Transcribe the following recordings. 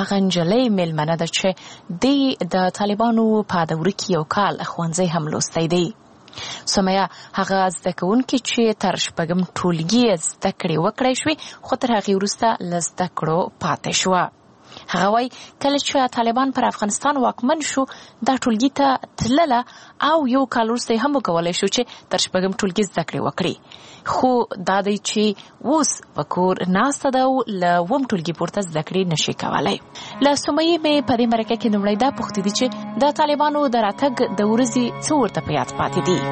هغه نجلۍ میلمنه ده چې د طالبانو په دوره کې یو کال ښوونځی هم لوستی دی. سمیه هغه زده کوونکې چې تر 6 ټولګي زده کړې وکړای شوې خو تر هغې وروسته له زده کړو پاتې شوه. هغه وایي کله چې طالبان پر افغانستان واکمن شو دا ټولګي ته تلله او یو کال وروسته هم وکولی شو چې تر 6 ټولګي زده کړې وکړي، خو دا دی چې اوس په کور ناسته ده او له 9 ټولګي پورته زده کړې نشي کولی. له سمیې مې په دې مرکه کې لومړی دا پوښتې دي چې د طالبانو د راتګ د ورځې څه ورته په یاد پاتې دي.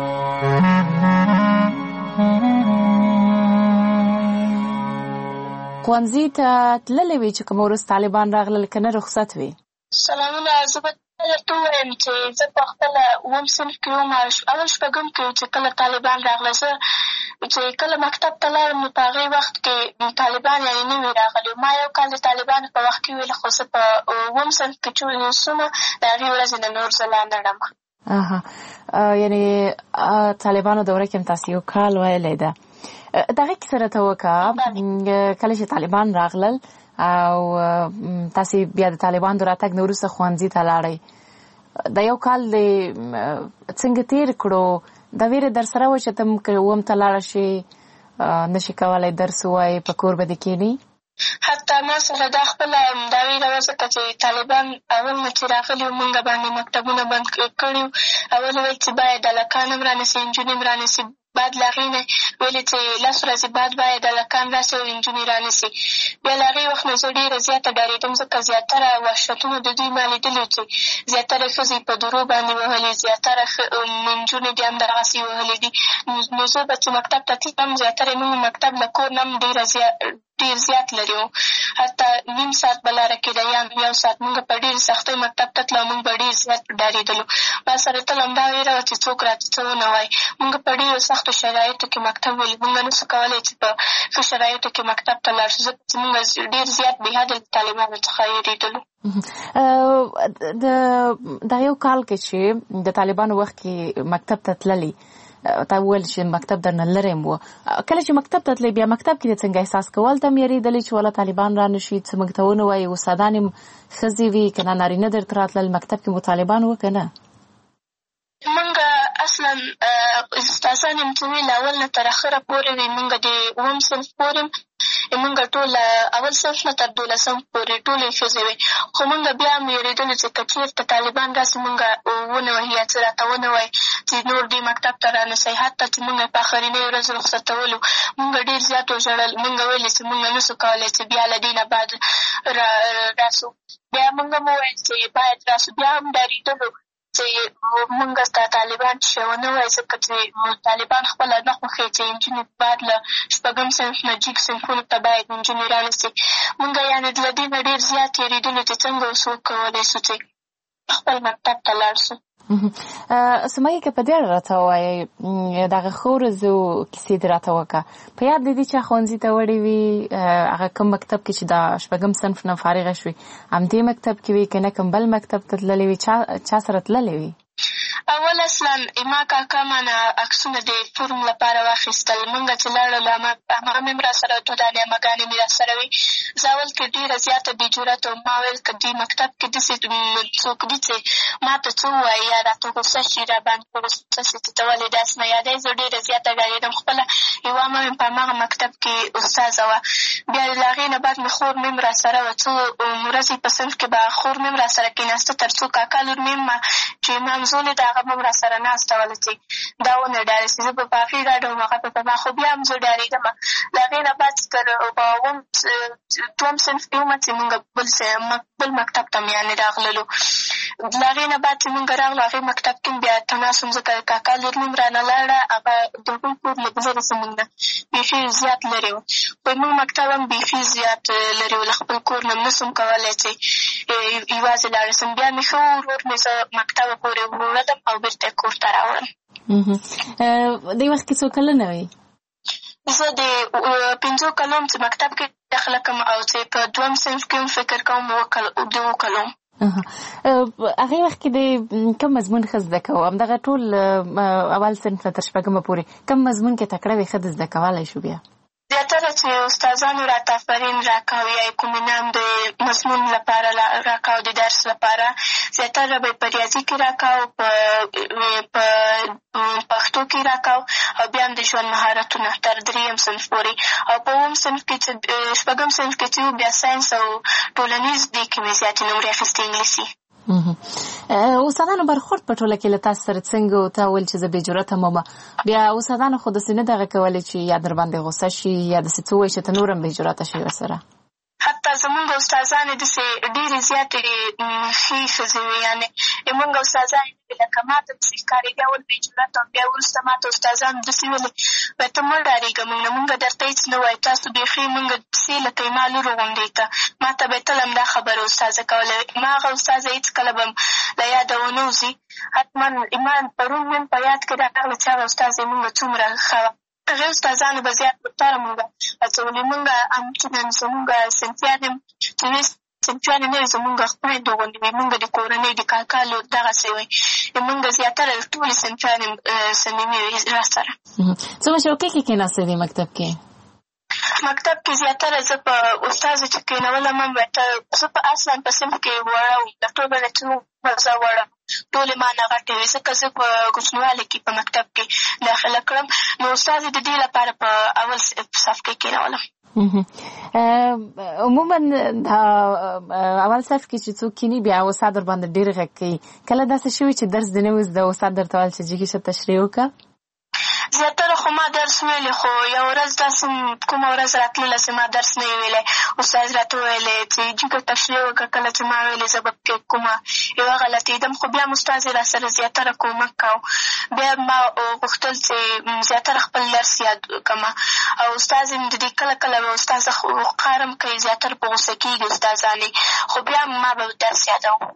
ښوونځي ته تللی وي چې کوم وروسته طالبان راغلل که نه رخصت وي؟ سلامونه، زه به درته ووایم چې زه په خپله 9 صنف کې وم، اول 6 کې چې کله طالبان راغله. زه چې کله مکتب ته لاړم نو په هغې وخت کې طالبان یعنې نه وي راغلي. ما یو کال د طالبانو په وخت کې ویل، خو زه په 9 صنف کې چې سومه د هغې ورځې نه نور زه لا نه ړم. یعنې طالبانو دوره کې هم تاسې یو کال ویلی ده. دغه کیسه راته وکړه کله چې طالبان راغلل او تاسې بیا د طالبان د راتګ نه وروسته ښوونځي ته لاړئ، د یو کال دې څنګه تېر کړو؟ دا ویره در سره وه چې ته اووم ته لاړه شې نشي کولی درس ووایې په کور به دې کښېنې؟ حتی ما سره دا خپله دا ویره وه ځکه چې طالبان اول نه چې راغلي وو موږ باندې مکتبونه بند کړي وو. اول ویل چې باید هلکان هم رانیسي نجونې هم رانیسي، بعد له هغې نه ویلې چې 10 ورځې بعد باید هلکان راسي او نجونې رانیسي. بیا له هغې وخت نه زه ډېره زیاته ډارېدم ځکه زیاتره وحشتونه د دوی ما لیدلي چې زیاتره ښځې په درو باندې وهلې، زیاتره نجونې دې هم دغسې وهلې دي. نو زه به چې مکتب ته تلم زیاتره موږ مکتب له کور نه هم ډېر زیات لري وو، حتی نیم ساعت به لاره کېده یا 1 ساعت. موږ په ډېرې سختۍ مکتب ته تلو، موږ به ډېر زیات ډارېدلو. ما سره تل همدا ویره وه چې څوک راته څه ونه وایي. موږ په ډېرو سختو شرایطو کې مکتب ولې موږ نه سو کولی چې په ښه شرایطو کې مکتب ته لاړ شو، ځکه چې موږ ډېر زیات بېحده د طالبانو څخه وېرېدلو. دا یو کال کې چې د طالبانو وخت کې مکتب ته تللي، تا وویل چې مکتب درنه لرې م وه، کله چې مکتب ته تللی بیا مکتب کې دې څنګه احساس کول؟ ته م یېرېدلې چې والا طالبان را نه شي څه موږ ته ونه وایي؟ استادان یې ښځې وي که نه نارینه درته راتلل؟ مکتب کې مو طالبان وه که نه؟ موږ اصلا استادان یم څه ویل اول نه تر اخره پورې وي. موږ د 9 صنف پورې موږ ټول اول صنف نه تر 12 پورې ټولې ښځې وې، خو موږ بیا هم وېرېدلو چې که چېرته طالبان راسي موږ ونه وهي یا څه راته ونه وایي چې نور دې مکتب ته رانسئ. حتی چې موږ په آخرنۍ ورځ رخصتولو موږ ډېر زیات وژړل. موږ ویلې چې موږ نه سو کولی چې بیا له دې نه بعد راسو. بیا موږ هم وویل چې باید راسو. بیا هم ډارېدلو چې موږ ته طالبان چې ونه وایي، ځکه چې طالبان خپله نه خوښوي چې نجونې بعد له 6 صنف نه جګ صنفونو ته باید نجونې رانیسي. موږ یعنې له دې نه ډېر زیات تېرېدلو چې څنګه اوس وکولی شو چې خپل مکتب ته لاړ شو. سمیه که په دې اړه راته ووایې دغه ښو ورځو کیسې دې راته وکړه. په یاد دې دي چې ښوونځي ته وړې وي هغه کوم مکتب کې چې د 6 صنف نه فارغه شوې همدې مکتب کې وي که نه کوم بل مکتب ته تللې وي؟ چا سره تللې وي؟ اول اصلا ما کاکا مانه عکسونه د فورم لپاره واخیستل. موږ چې لاړلو هماغه مې هم را سره دوه دانې امهګانې مې را سره وي. زه اول کې ډېره زیاته بې جرأته وم. ما ویل که دې مکتب کې داسې څوک دي چې ما ته څه ووایي یا راته غوسه شي را باندې غوسه شي چې ته ولې داسې نه یادوې. زه ډېره زیاته ډارېدم. خپله یوه عمه مې په هماغه مکتب کې استاذه وه. بیا له هغې نه بعد مې خور مې هم را سره وه. څو ورځې په صنف کې به خور مې هم را سره کېناسته تر څو کاکا لور مې هم چې مامزولې د هغه به هم را سره ناسته وله چې دا ونه ډارې شي. زه به په هغې ډاډه وم، هغه به په ما. خو بیا هم زه ډارېدم. له هغې نه بعد تر 2 صنف کې ومه چې مونږ بل مکتب ته م یعنې راغللو. له هغې نه بعد چې مونږ راغلو هغې مکتب کې بیا تناس وم ځکه کاکا لور مې هم رانه لاړه. هغه د هغوی کور لږ لرې زمونږ نه بیخي زیات لرې و. خو زمونږ مکتب هم بیخي زیات لرې و. له خپل کور نه نه سم کولی چې یوازې لاړه سم. بیا مې ښه ورور مې زه مکتبه پورې وړلم او بېرته کور ته راوړم. دې وخت کې څو کلنه وې؟ زه د 5 کلو چې مکتب کې داخله کوم او چې په 2 صنف کې هم فکر کوم د 2 کلو. هغې وخت کې د کوم مضمون ښه زده کوو؟ همدغه ټول اول صنف نه تر 6 پورې کوم مضمون کې تکړه وې ښه د زده کولی شو؟ بیا زیاتره چې استادانو راته آفرین راکاو یا کوم انعام د مضمون لپاره راکاو، د درس لپاره زیاتره به په ریاضي کې راکاو، په پښتو کې راکاو، او بیا هم د ژوند مهارتونه تر 3م صنف پورې، او په 8م صنف کې چې 6م صنف کې چې بیا ساینس او ټولنیز دې کې مې زیاتې نمرې اخیستې انګلیسي. استادانو برخورد په ټوله کې له تاسو سره څنګه و؟ تا ویل چې زه بې جرأته ممه، بیا استادانو خو داسې نه دغه کولی چې یا در باندې غوسه شي یا داسې څه ووایي چې ته نور هم بې جرأته شي ورسره؟ حتی زمونږ استادانې داسې ډېرې زیاتې ښې ښځې وې، یعنې زمونږ استادانې لکه ما ته داسې ښکارېدې اول بې جرأته، بیا وروسته ما ته استادانو داسې ویلې وایي ته مه ډارېږه، مونږ درته هېڅ نه وایو، تاسو بیخي مونږ پسې لکه یې ما لورو غوندې ته. ما ته به یې تل همدا خبره استاذه کوله. ما هغه استاذه هېڅکله به له یاده ونه وځي. حتما ما پرون مې په یاد کې راغله چې هغه استاذ زمونږ څومره ښه وه. هغې استادانو به زیات لپاره مونږ هڅولې. مونږ چې نن زمونږ صنفیان یم چې صنفیان نه وي، زمونږ خویندو غوندې وي، مونږ د کورنۍ د کاکا لور دغسې وي. مونږ زیاتره ټولې صنفیان صمیمي وي را سره. څومره چوکۍ کې کېناستې دې مکتب کې؟ مکتب کې زیاتره زه په استازو چې کېنولم هم زه په اصلا په صنف کې وړه وم، د ټولو نه چې زه وړه ټولې ما نه غټې وې، ځکه زه په کوچنیوالي کې په مکتب کې داخله کړم، نو استازې د دې لپاره په اول صف کې کېنولم. عموما اول صف کې چې څوک کینی بیا استاد در باندې ډېر غږ کوي، کله داسې شوي چې درس دې نه وي زده استاد درته ویل چې جګې شه تشریح وکړه؟ زیاتره خو ما درس ویلی، خو یو ورځ داسې کومه ورځ راتلله چې ما درس نه وی ویلی، استاد راته ویلی چې جګه تشریح وکړه. کله چې ما ویلې زه به پکې کومه یوه غلطېدم، خو بیا هم استاد یې را سره زیاتره کومک کوو. بیا ما غوښتل چې زیاتره خپل درس یاد کړمه، او استاد یې د دې کله کله به استاذه وقار هم کوي، زیاتره په غوسه کېږي استادانې، خو بیا ما به درس یادوم.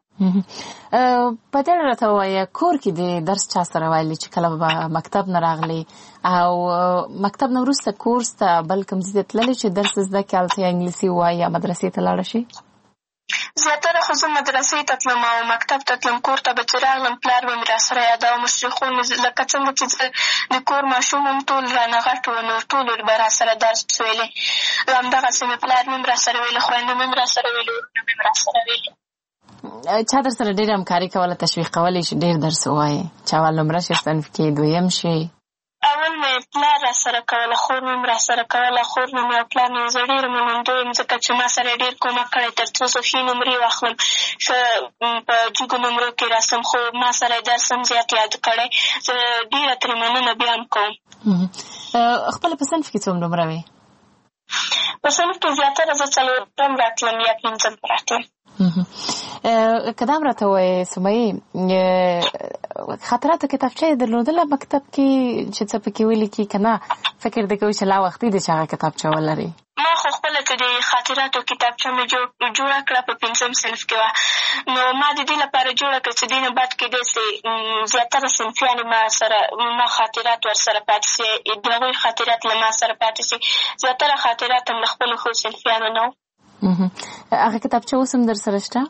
په دې راته ووایه کور کې د درس چا سره ویلي چې کله به مکتب نه راغلی او مکتب نه وروسته کورس ته بل کوم ځای ته تللی چې درس زده کړې، هلته یا انګلیسي وایي یا مدرسې ته لاړه شي؟ زیاتره خو زه مدرسې ته تلم او مکتب ته تلم. کور ته به چې راغلم پلار به مې را سره یادوه، مشرقون لکه څنګه چې زه د کور ماشوم هم ټول رانه غټ وو، نو ټولو به را سره درس ویلې. همدغسې مې پلار مې هم را سره ویلې، خویندو مې هم را سره ویلې، ورونه مې هم را سره ویلې. چا در سره ډېره همکاري کوله، تشویق کولی چې ډېر درس ووایې، چې اول نمره شي صنف کې، دویم شي؟ اول مې پلار را سره کوله، خور مې هم را سره کوله. خور نه مې او پلار نه زه ډېره منندوی یم، ځکه چې ما سره ډېر کومک کړی تر څو زه ښې نمرې واخلم، ښه په جګو نمرو کې راسم، خو ما سره یې درس هم زیات یاد کړی. زه ډېره ترې مننه بیا هم کوم. خپله په صنف کې څوم نمره وې؟ په صنف کې زیاتره زه 4م راتلم یا 5م راتلم. که دا هم راته ووایې سمیې، خاطراتو کتابچه یې درلودله مکتب کې چې څه پکې ولیکي که نه فکر دې کوي چې لا وختي دی چې هغه کتابچه ولري؟ ما خو خپله چې د خاطراتو کتابچه مې جوړه کړه په 5م صنف کې وه، نو ما د دې لپاره جوړه کړه چې دې نه بعد کېدی سي زیاتره صنفیانې ما خاطرات ورسره پاتې سي، د هغوی خاطرات له ما سره پاتې سي. زیاتره خاطرات هم له خپلو ښو صنفیانو نه وو. هغه کتابچه اوس هم در سره شته؟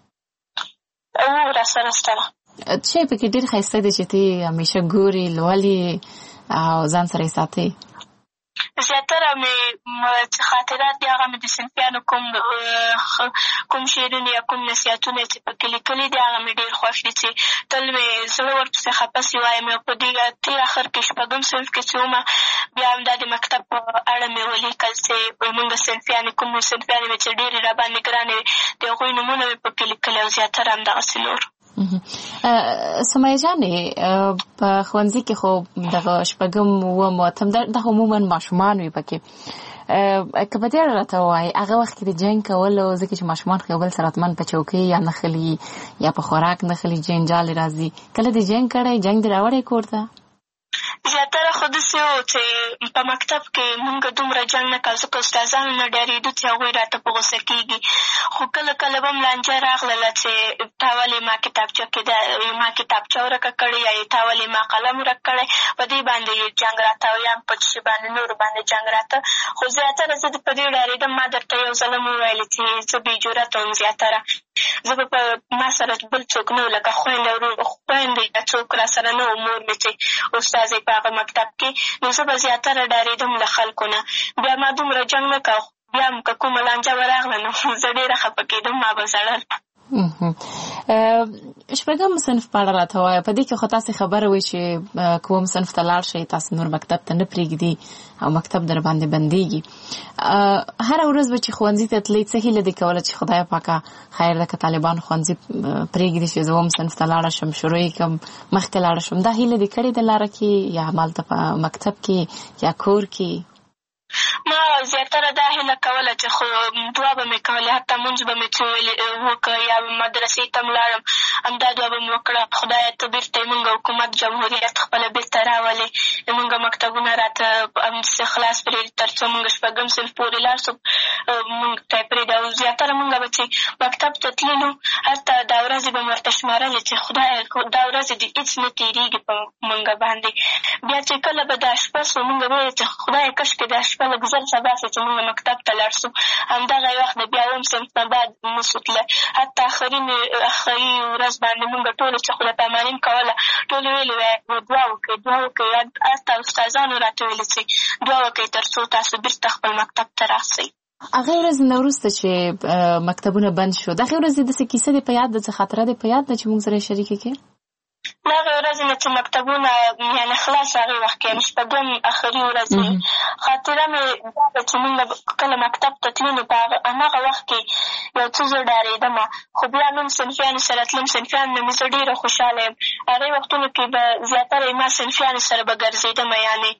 را سره شته. شی پکې ډېر ښایسته دی چې ته همیشه ګورې، لولې او ځان سره یې ساتې؟ زیاتره مې خاطرات دي هغه مې د صنفیانو کوم شعرونه یا کوم نصیحتونه چې پکې لیکلي دي هغه مې ډېر خوښ دي، چې تل مې زړه ورپسې خفه سي وایم. په دې تېر اخر کې 6م صنف کې چې ومه، بیا هم دا د مکتب په اړه مې ولیکل چې زمونږ صنفیانې کوم صنفیانې مې چې ډېرې راباندې ګرانې وې د هغوی نومونه مې پکې لیکلي، او زیاتره همدغسې نور. سمیه جانې، په ښوونځي کې خو دغه 6م 8م 8م دغه عموما ماشومان وي پکې، که په دې اړه راته ووایې هغه وخت کې د جنګ کولو، ځکه چې ماشومان خو یو بل سره حتما په چوکۍ یا نښلي یا په خوراک نښلي، جنجال راځي، کله دې جنګ کړی؟ جنګ دې راوړی کور ته؟ زیاتره خو داسې وو چې په مکتب کې مونږ دومره جنګ نه کوو، ځکه استادانو نه ډارېدو چې هغوی راته په غوسه کېږي. خو کله کله به هم لانجه راغلله چې تا ولې ما کتابچه کې ما کتابچه ورکه کړې یا تا ولې ما قلم ورک کړی، په دې باندې جنګ راته، او یا هم په شي باندې نورو باندې جنګ راته. خو زیاتره زه په دې ډارېدم. ما درته یو ځل هم وویلې چې زه بې جرأته وم زیاتره. زه به په ما سره بل څوک نه و، لکه خویندې یا څوک را سره نه و، مور مې چې استاد یې په هغه مکتب کې، نو زه به زیاتره ډارېدم له خلکو نه. بیا ما دومره جنګ نه کوه، بیا هم که کومه لانجه به راغله نو زه ډېره خفه کېدم، ما به ژړل. شپږم صنف په اړه راته وایه. په دې کې خو تاسې خبره وایي چې کوم صنف ته لاړ شئ تاسې نور مکتب ته نه پرېږدي او مکتب در باندې بندېږي. هره ورځ به چې ښوونځي ته تلئ څه هیله دې کوله چې خدای پاکه خیر ده که طالبان ښوونځي پرېږدي چې زه اووم صنف ته لاړه شم، شروع یې کړم، مخکې لاړه شم، دا هیله دې کړې ده لاره کې یا همالته په مکتب کې یا کور کې؟ ما زیاتره دا هیله کوله چې خو دعا به مې کولې، حتی مونځ به مې څه وکړه یا مدرسې ته م لاړم، همدا دعا به مې وکړه، خدایه ته بېرته یې مونږ حکومت جمهوریت خپله بېرته راولې، مونږ مکتبونه راته همداسې خلاص پرېږدي تر څو مونږ شپږم صنف پورې لاړ شو، مونږ ته یې پرېږدي. او زیاتره مونږ به چې مکتب ته تللو هلته دا ورځې به مې ورته شمارلې چې خدایه دا ورځې دې هېڅ نه تېرېږي په مونږ باندې. بیا چې کله به دا شپه سو مونږ به ویل چې خدایه کاشکې دا شپه لږ زر سبا سو چې مونږ مکتب ته لاړ سو. همدغه یې وخت د بیا اووم صنف نه بعد نسو تللی، حتی آخري ورځ باندې مونږ ټولو چې خدای پاماني م کوله ټولو ویلې وی دعا وکړئ دعا وکړئ، حتی استادانو راته ویلې چې دعا وکړئ تر څو تاسو بېرته خپل مکتب ته راسئ. هغې ورځې نه وروسته چې مکتبونه بند شو، د هغې ورځې داسې کیسه دې په یاد ده، څه خاطره دې په یاد ده چې موږ سره یې شریکه کړې؟ د هغې ورځې نه چې مکتبونه یعنې خلاص هغې وخت کې یعنې شپږم آخري ورځ خاطره مې دا ده چې مونږ کله مکتب ته تلو نو په هماغه وخت کې یو څه زه ډارېدم، خو بیا نوم صنفیانو سره تلم، صنفیانو نه مې زه ډېره خوشحاله یم. هغې وختونو کې به زیاتره ما صنفیانو سره به ګرځېدم، یعنې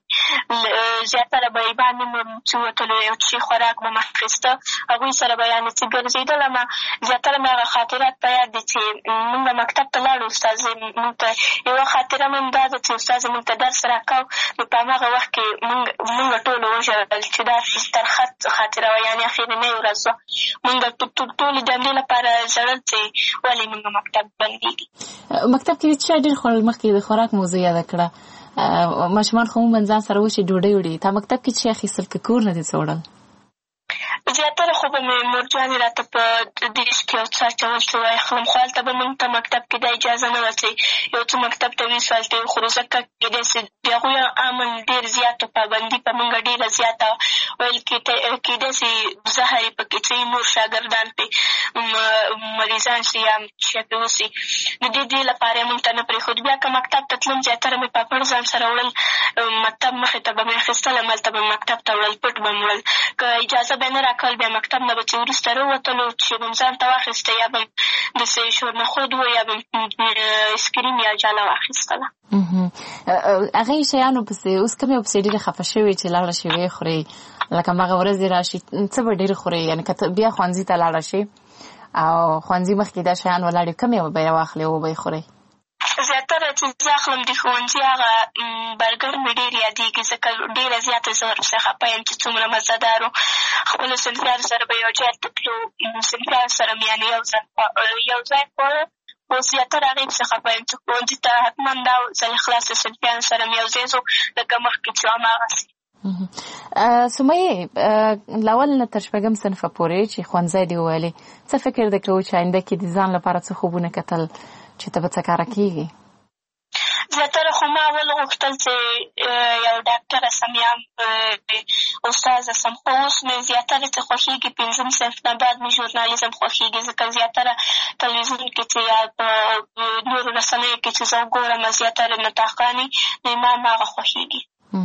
زیاتره به یې باندې مې چې وتلو یو څه خوراک به مې اخېسته، هغوی سره به یعنې چې ګرځېدلم. زیاتره مې هغه خاطرات په یاد دي چې مونږ مکتب ته لاړو، استازۍ مونږ ته یوه خاطره مې هم دا ده چې استاد مونږ ته درس راکاو، نو په هماغه وخت کې مونږ ټولو وژړل چې دا ترخه خاطره وه، یعنې اخرنۍ ورځ وه. مونږ ټولې د همدې لپاره ژړل چې ولې مونږ مکتب بندېږي. مکتب کې چا ډېر خوړل؟ مخکې د خوراک موضوع یاده کړه، ماشومان خو عموماً ځان سره وشي ډوډۍ وړي، تا مکتب کې څه اخیستل که کور نه دې څه وړل؟ زیاتره خو به مې مورجانې راته په ډیش کې یو څه اچول څه واخلم، خو هلته به مونږ ته مکتب کې دا اجازه نه وه چې یو څه مکتب ته ویسو هلته یې وخورو، ځکه کېدای سي د هغوی امن ډېر زیات پابندي په مونږ ډېره زیاته ویل کېدای سي زهر یې پکې څه نور شاګردان پرې مریضان سي یا شی پرې وسي، د دې لپاره یې مونږ ته نه پرېښود. بیا که مکتب ته تلم زیاتره مې پاپړ ځان سره وړل، مکتب مخې ته به مې اخېستلم، هلته به مې مکتب ته وړل، پټ به مې وړل، که اجازه به یې نه راکول بیا مکتب نه به چې وروسته راووتلو چې به م ځان ته واخېسته، یا به م داسې شورنخود و یا به م اسکریم یا جاله واخېستله. هغې شیانو پسې اوس کوم یو پسې ډېرې خفه شوې چې لاړه شي ویې خورې، لکه هماغه ورځې راشي څه به ډېر خورې، یعنې که بیا ښوونځي ته لاړه شي او ښوونځي مخکې دا شیان ولاړ وي کوم یو به یې واخلې او به یې خورې؟ زیاتره چې زه اخلم د ښوونځي هغه برګر مې ډېر یادېږي، ځکه ډېره زیاته زه ورپسې خفه یم چې څومره مزهدار و. خپلو صنفیانو سره به یو ځای ته تلو، صنفیانو سره مې یعنې یو ځای خواړه، خو زیاتره هغې پسې خفه یم چې ښوونځي ته حتما دا ځل خلاص د صنفیانو سره مې یو ځای ځو، لکه مخکې چې هماغسې. سمیې له اول نه تر شپږم صنفه پورې چې ښوونځی دې وویلې، څه فکر دې کوو چې آینده کې د ځان لپاره څه خوبونه کتل چې ته به څه کاره کېږي؟ زیاتره خو ما اول غوښتل چې یو ډاکټره سم یا استاذه سم، خو اوس مې زیاتره چې خوښېږي پنځم صنف نه بعد مې ژورنالیزم خوښېږي، ځکه زیاتره تلویزیون کې چې یا په نورو رسنیو کې چې زه وګورم زیاتره نطاقانې نو ما هماغه خوښېږي.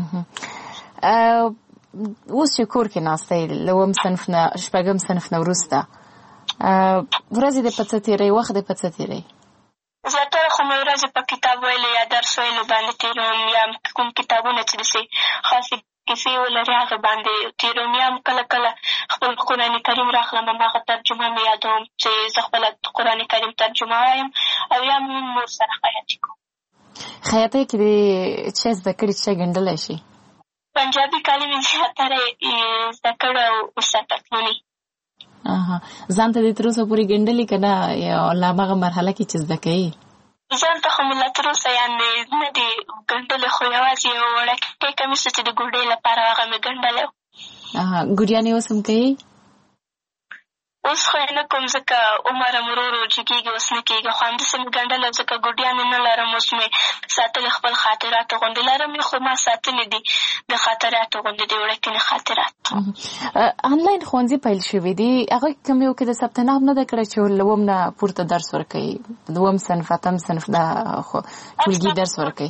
اوس چې کور کې ناسته یې له اووم صنف نه شپږم صنف نه وروسته ورځې دې په څه تېروې، وخت دې په څه تېروې؟ زیاتره خو مې ورځې په کتاب ویلو یا درس ویلو باندې تېروم، یا کوم کتابونه چې داسې خاصې کیسې ولري هغه باندې تېروم، یا هم کله کله خپل قرآن کریم راخلم هماغه ترجمه مې یادوم چې زه خپله قرآن کریم ترجمه وایم، او یا هم مور سره خیاطي کوم. خیاطۍ کې دې څه زده کړي چې ګنډلی شي؟ پنجابي کالي مې زیاتره زده کړي او استاد تکلوني. ځان ته دې تر اوسه پورې ګنډلي که نه یا له هماغه مرحله کې چې زده کوې؟ ځان ته خو مې له تر اوسه یعنې نه دي ګنډلې، خو یوازې یو وړوکی کمیس چې د ګوډۍ لپاره هغه مې ګنډلی و. ګوډیانې اوس هم کوې؟ اوس خو یې نه کوم ځکه عمر مې ورو ورو جګېږي، اوس نه کېږي. خو همداسې مې ګنډلی ځکه ګوډیانې نه لرم، اوس مې ساتلې خپل خاطرات غوندې لرم یې، خو ما ساتلې دي د خاطراتو غوندې د وړکینې خاطرات. آنلاین ښوونځي پیل شوي دي، هغه کوم یو کې د ثبت نام نه ده کړی چې له اووم نه پورته درس ورکوي، دوم صنف اتم صنف دا ټولګي درس ورکوي؟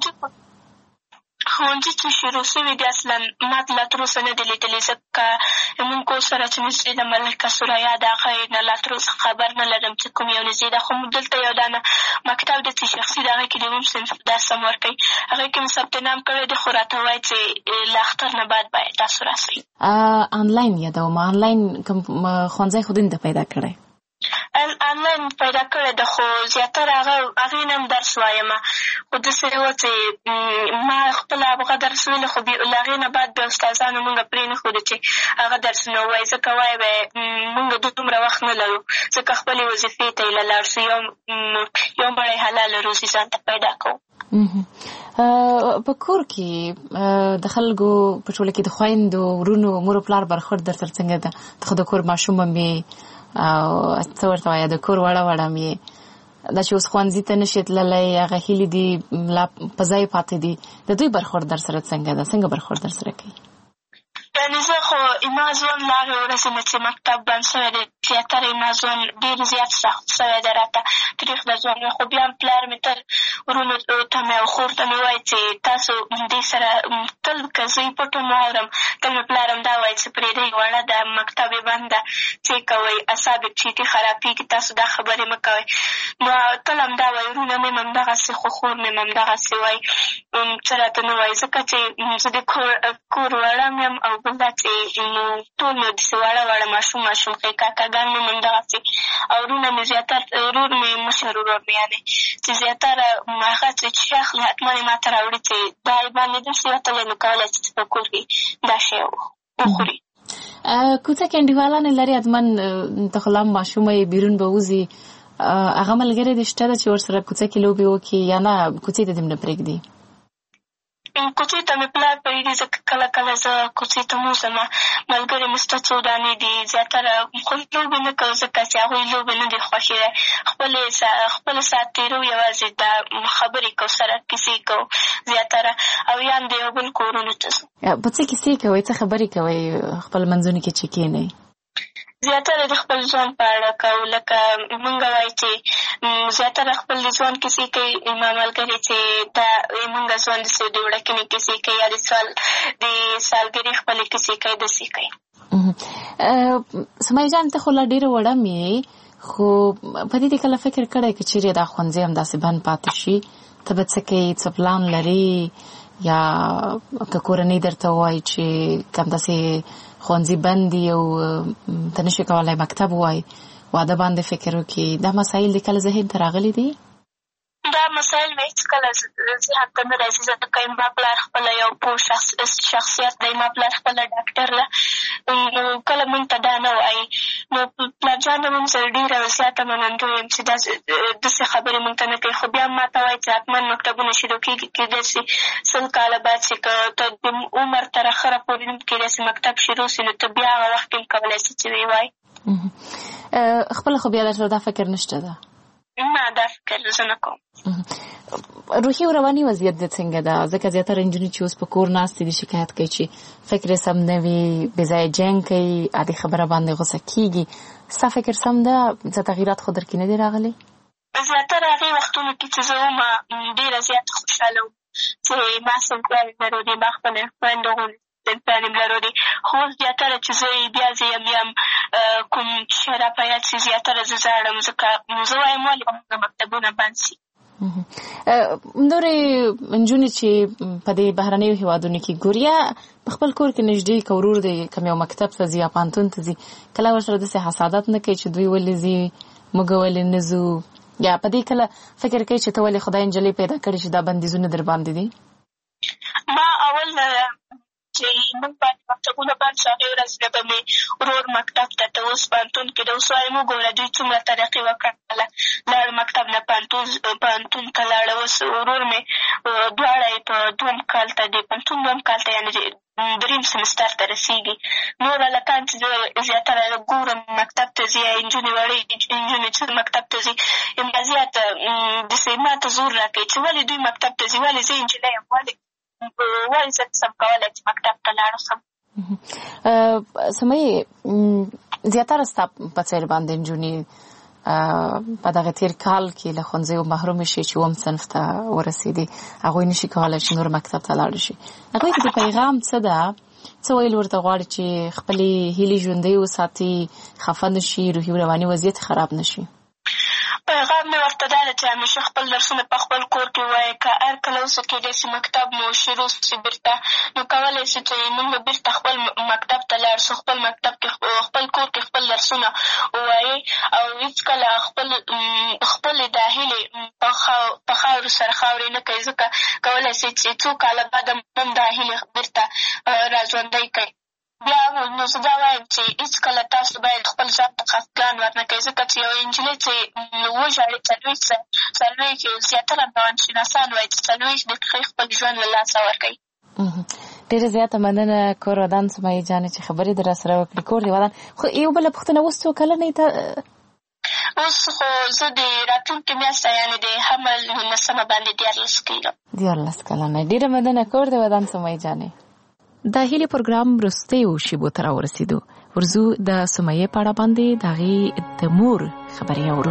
ښوونځي چې شروع شوي دي اصلا ما لا تر اوسه نه دي لیدلي، ځکه زمونږ کور سره چې نږدې ده ملکه سریا د هغه نه لا تر اوسه خبر نه لرم چې کوم یو نږدې ده. خو دلته یو دانه مکتب دی چې شخصي د هغې کې د اووم صنف درس هم ورکوي، هغې کې مې ثبت نام کړی دی، خو راته وایي چې له اختر نه بعد باید تاسو راسئ. آنلاین یادوم، آنلاین کوم ښوونځی خو دین ته پیدا کړی؟ آنلاین پیدا کړی ده، خو زیاتره هغې نه هم درس وایم، خو داسې وه چې ما خپله هغه درس ویلې، خو له هغې نه بعد بیا استادانو مونږ پرې نه ښودو چې هغه درسونه ووایي، ځکه وایي به مونږ دومره وخت نه لرو، ځکه خپلې وظیفې ته یې له لاړ شو، یو مړی حلاله روزي ځان ته پیدا کوو. په کور کې د خلکو په ټوله کې د خویندو ورونو مور پلار برخورد در سره څنګه ده؟ خو د کور ماشومه مې او څه ورته وایه د کور وړه وړه مې دا چې اوس ښوونځي ته نشي تللی، هغه هیلې دي لا په ځای پاتې دي، د دوی برخورد در سره څنګه ده؟ څنګه برخورد در سره کوي؟ یعنې زه خو زما ژوند له هغې ورځې نه چې مکتب بند شوی دی زیاتره زما ژوند ډېر زیات سخت شوی دی، راته تریخ د ژوند وی. خو بیا هم پلار مې تل ورونو ته مې او خور ته مې وایي چې تاسو دې سره تل که زه یې پټ هم واورم، تل مې پلار هم دا وایي چې پرېږدئ وړه ده، مکتب یې بند ده، څه یې کوئ، اعصاب یې چیټي خرابېږي، تاسو دا خبرې مه کوئ. نو تل هم دا وایي، ورونه مې هم همدغسې، خو خور مې هم همدغسې وایي، څه راته نه وایي، ځکه چې زه د کور وړه م یم، او بل دا چې ټول مې داسې واړه ماشوم کاکاګان مې همدغسې، او ورونه مې زیاتر ورور مې مشر ورور مې یعنې چې زیاتره هغه چې شی اخلي حتما یې ما ته راوړي چې دا یې باندې داسې وتلی نو کولی چې په کور کې دا شی وخوري. کوڅه کې انډیوالانې لري حتما، ته خو لا هم ماشومه یې، بیرون به وځي، هغه ملګرې دې شته ده چې ورسره کوڅه کې لوبې وکړي یا نه کوڅې ته دې هم نه پرېږدي؟ کوڅې ته مې پلار پرېږدي، ځکه کله کله زه کوڅې ته مو ځم، ملګرې مې شته څو دانې دي، زیاتره خو لوبې نه کوو ځکه چې هغوی لوبې نه دي خوښې دی، خپل ساعت تېرو، یوازې دا خبرې کوو سره، کیسې کوو زیاتره، او یا هم د یو بل کورونو ته ځو. په څه کیسې کوئ، څه خبرې کوئ خپل منځونو کې چې کښېنئ؟ زیاتره د خپل ژوند په اړه کوو، لکه مونږ وایي چې زیاتره خپل د ژوند کیسې کوي، زما ملګرې چې دا مونږ ژوند داسې د وړکینې کیسې کوي، یا د سالګرې خپلې کیسې کوي، داسې کوي. سمیه جان ته خو لا ډېره وړه مې، خو په دې کله فکر کړی که چیرې دا ښوونځی همداسې بند پاتې شي ته به څه کوې، څه پلان لرې، یا که کورنۍ درته ووایي چې همداسې ښوونځي بند دي او ته نشي کولی مکتب ووایي، واده باندې فکر وکړي، دا مسایل دې کله ذهن ته راغلي دي؟ دا مسایل مې هېڅکله ذهن ته نه راځي، ځکه زما پلار خپله یو پوه شخصیت دی، زما پلار خپله ډاکټر ده، نو کله مونږ ته دا نه وایي. نو پلار جان هم زه ډېره زیاته منندوی یم چې داسې خبرې مونږ ته نه کوي، خو بیا هم ما ته وایي چې حتما مکتبونه شروع کېږي، کېدای شي 100 کاله بعد چې که ته د عمر تر اخره پورې هم کېدای شي مکتب شروع شي، نو ته بیا هغه وخت کې هم کولی شي چې ویې وایي. خپله خو بیا درته دا فکر نشته ده؟ نه، دا فکر زه نه کوم. روحي او رواني وضعیت دې څنګه ده؟ ځکه زیاتره نجونې چې اوس په کور ناستې دي شکایت کوي چې فکر یې سم نه وي، بې ځایه جنګ کوي، عادي خبره باندې غوسه کېږي. ستا فکر سم ده؟ څه تغییرات خو در کې نه دي راغلي؟ زیاتره هغې وختونو کې چې زه وم ډېره زیاته خوشحاله وم چې ما صنفیان لرودې، ما خپله خویندو غوندې صنفیان یم لرودې، خو اوس زیاتره چې زه بیا زه یم کوم شی را په یاد شي زیاتره زه ژاړم، ځکه زه وایم ولې به مکتبونه بند شي. نورې نجونې چې په دې بهرنیو هېوادونو کې ګوري، یا په خپل کور کې نږدې که ورور دی کوم یو مکتب ته ځي یا پوهنتون ته ځي، کله ورسره داسې حسادت نه کوي چې دوی ولې ځي موږ ولې نه ځو، یا په دې کله فکر کوي چې ته ولې خدای نجلۍ پیدا کړې چې دا بندیزونه در باندې دي؟ ما اول چې موږ باندې مکتبونه بند شو، هغې ورځ نه به مې ورور مکتب ته اوس پوهنتون کې د اوس وایم وګوره دوی څومره ترقي وکړله. لاړ مکتب نه پوهنتون ته لاړه. اوس ورور مې دواړه یې په دوم کال ته د پوهنتون دوم کال ته یعنې دریم سمستر ته رسېږي. نور هلکان چې زه زیاتره ګورم مکتب ته ځي، نجونې وړې نجونې چې مکتب ته ځي، ما زیات داسې ما ته زور را کوي چې ولې دوی مکتب ته ځي، ولې زه نجلۍ یم، ولې زه نشم کولی چې مکتب ته لاړ شم. سمیې زیاتره ستا په څېر باندې نجونې په دغه تېر کال کې له ښوونځیو محرومې شي چې اووم صنف ته ورسېدې، هغوی نشي کولی چې نور مکتب ته لاړ شي. هغوی ته د پیغام څه ده؟ څه ویل ورته غواړي چې خپلې هیلې ژوندۍ وساتي، خفه نه شي، روحي رواني وضعیت خراب نه شي؟ پیغام مې ورته دا ده چې همیشه خپل درسونه په خپل کور کې ووایي. که هر کله اوسه کېدای شي مکتب مو شروع شي بېرته، نو کولی شي چې موږ بېرته خپل مکتب ته لاړ شو، خپل مکتب کې خپل کور کې خپل درسونه ووایي او هېڅکله خپلې دا هیلې په خاورو سره خاورې نه کوي، ځکه کولی شي چې څو کاله بعد هم دا هیلې بېرته راژوندۍ کوي. بیا نو زه دا وایم چې هېڅکله تاسو باید خپل ځان ته خفګان ورنه کوئ، ځکه چې یوه نجلۍ چې وژاړي څلوېښت زیاتره روانشناسان وایي چې 40 دقیقې خپل ژوند له لاسه ورکوي. ډېره زیاته مننه کور ودان سمیې جانې چې خبرې در راسره وکړې. کور دې ودان. خو یو بله پوښتنه، اوس څو کلنۍ ته؟ اوس خو زه د راتلونکې میاشته یعنې د حمل 19 باندې 14 کېږم. 14 کلنۍ. ډېره مننه کور دې ودان سمیې جانې. د هیلې پروګرام وروستیو شیبو ته راورسېدو. ورځو د سمیې په اړه باندې د هغې د مور خبرې اورو.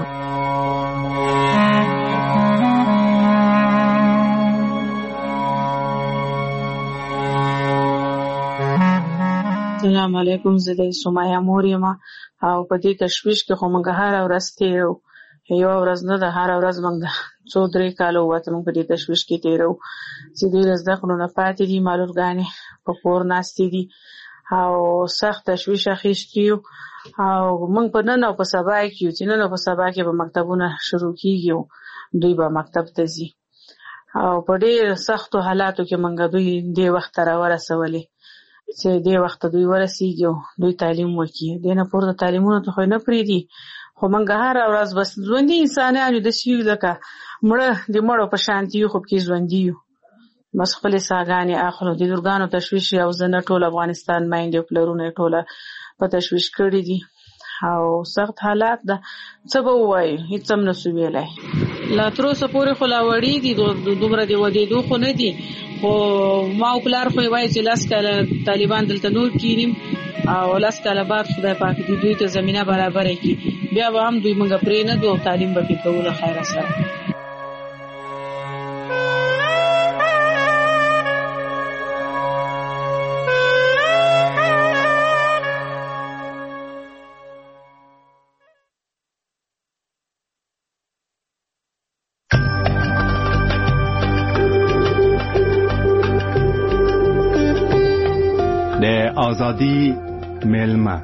السلام علیکم، زه د سمیه مور یم او په دې تشویش کې خو موږ هره ورځ تېرو، یوه ورځ نه ده، هره ورځ موږ 2-3 کاله ووته موږ په دې تشویش کې تېرو چې دوی له زده کړو نه پاتې دي، معلولګانې په کور ناستې دي او سخت تشویش اخیستي یو. او موږ په نن او په سبا کې یو چې نن او په سبا کې به مکتبونه شروع کېږي او دوی به مکتب ته ځي او په ډېر سختو حالاتو کې موږ دوی دې وخت ته راورسولې چې دې وخت ته دوی ورسېږي او دوی تعلیم وکړي. دې نه پورته تعلیمونو ته خو نه پرېږدي، خو موږ هره ورځ بس ژوندي انسانان یو، داسې یو لکه مړه د مړو په شانتي یو، خو پکې ژوندي یو، بس خپلې ساګانې اخلو. د لورګانو تشویش او زه نه ټول افغانستان میندې او پلرونه یې ټوله په تشویش کړي دي او سخت حالات ده. څه به ووایو، هېڅ هم نسو ویلی. لا تر اوسه پورې خو لا وړي دي، دومره د ودېدو خو نه دي، خو ما او پلار خو یې وایي چې 10 کاله طالبان دلته نور کینیم او 10 کاله بعد خدای پاک دوی ته زمینه برابره کړي، بیا به هم دوی موږ پرې نه دو او تعلیم به پرې کوو له خیره سره. آزادی ملمه.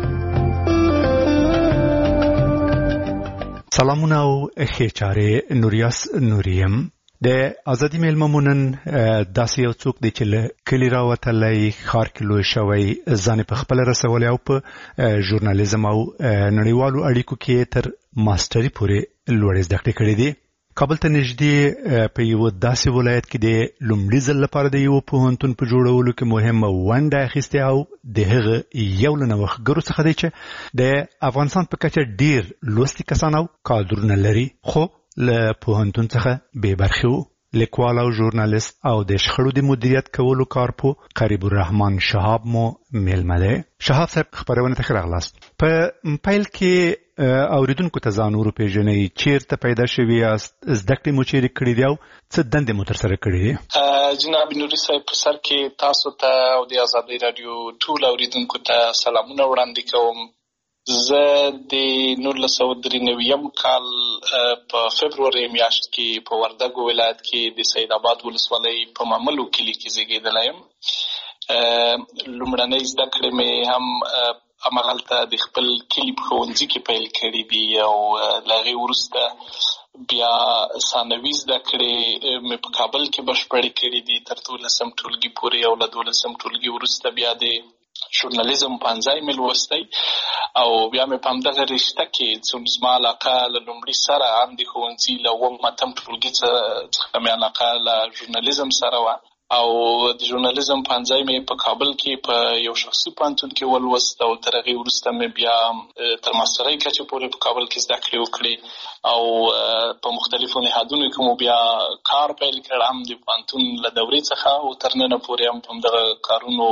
سلامونه او ښې چارې، نوریاس نوریم. د آزادی ملمه مونن داسې یو څوک دی چې له کلي راوتلی، ښار کې لوی شوی، ځان په خپله رسولی او په ژورنالیزم او نړیوالو اړیکو کې تر ماسټري پورې لوړې زده کړې کړې دي. کابل ته نږدې په یو داسې ولایت کې د لومړي ځل لپاره د یو پوهنتون په جوړولو کې مهمه ونډه اخیستې او د هغه یو له نوښتګرو څخه دی چې د افغانستان په کچه ډېر لوستي کسان او کادرونه لري، خو له پوهنتون څخه بې برخې وو. لیکوال او ژورنالیست او د شخړو د مدیریت کولو کارپو قریب الرحمن شهاب مو میلمه دی. شهاب صاحب، خبرونه ته ښه راغلاست. په پیل کې اوریدونکو ته ځان وروپېژنئ، چېرته پیدا شوي یاست، زده کړې مو چېرې کړي دي او څه دندې مو ترسره کړي دي؟ جناب نوري صاحب، په سر کې تاسو ته او د ازادۍ راډیو ټول اوریدونکو ته سلامونه وړاندې کوم. زه د 1993 کال په فبروري میاشت کې په وردګو ولایت کې د سید آباد ولسوالۍ په ماملو کلي کې زیږېدلی یم. لومړنۍ زده کړې مې هم همغلته د خپل کلي په ښوونځي کې پیل کړي دي او له هغې وروسته بیا ثانوي زده کړې مې په کابل کې بشپړې کړې دي تر 12 ټولګي پورې او له 12 ټولګي وروسته بیا د ژورنالیزم پنځای مې لوستی او بیا مې په همدغه رشته کې څومره زما علاقه له لومړي سره هم د ښوونځي له 8 ټولګي څخه مې علاقه له ژورنالیزم سره وه او د ژورنالیزم پنځای مې په کابل کې په یو شخصي پوهنتون کې ولوست او تر هغې وروسته مې بیا تر ماسترۍ کچې پورې په کابل کې زده کړې وکړې او په مختلفو نهادونو کې مو بیا کار پیل کړ هم د پوهنتون له دورې څخه او تر ننه پورې هم په همدغه کارونو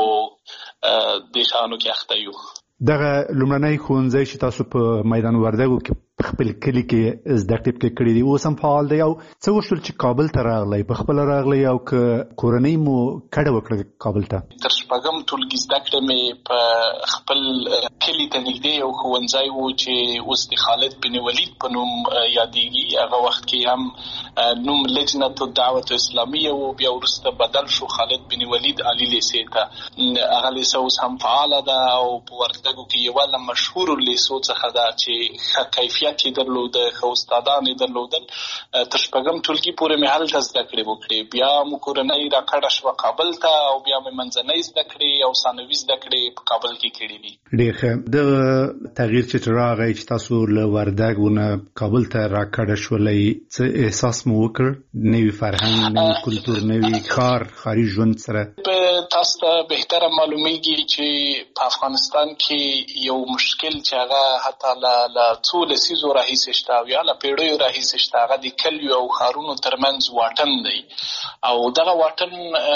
دې شیانو کې اخته یو. دغه لومړنی ښوونځی چې تاسو په میدان وردګو کې په خپل کلي کې زده کړې کړې دي اوس هم فعال دی او څه وشول چې کابل ته راغلی په خپله راغلی او که کورنۍ مو کډه وکړه کابل ته؟ تر شپږم ټولګي زده کړې مې په خپل کلي ته نږدې یو ښوونځی و چې اوس د خالد بن ولید په نوم یادېږي. هغه وخت کې هم نوم لجنة الدعوة الاسلامیه و بیا وروسته بدل شو خالد بن ولید علی لیسې ته. هغه لیسه اوس هم فعاله ده او په وردګو کې یوه له مشهورو لیسو څخه ده چې ښه کیفیت یې درلوده ښه استادان یې درلودل. تر شپږم ټولګي پورې مې هلته زده کړې وکړې. بیا مو کورنۍ راکډه شوه کابل ته او بیا مې منځنۍ زده کړې او ثانوي زده کړې په کابل کې کړې دي. ډېر ښه. د تغییر چې راغی چې تاسو له وردګو نه کابل ته راکډه شولئ څه احساس مو وکړ؟ نوي فرهنګ، نوي کلتور، نوي ښاري ژوند سره؟ تاسو ته بهتره معلومیږي چې په افغانستان کې یو مشکل چې هغه حتی له څو لسیزو راهیسې شته او یا له پیړیو راهیسې شته هغه د کلیو او ښارونو ترمنځ واټن دی او دغه واټن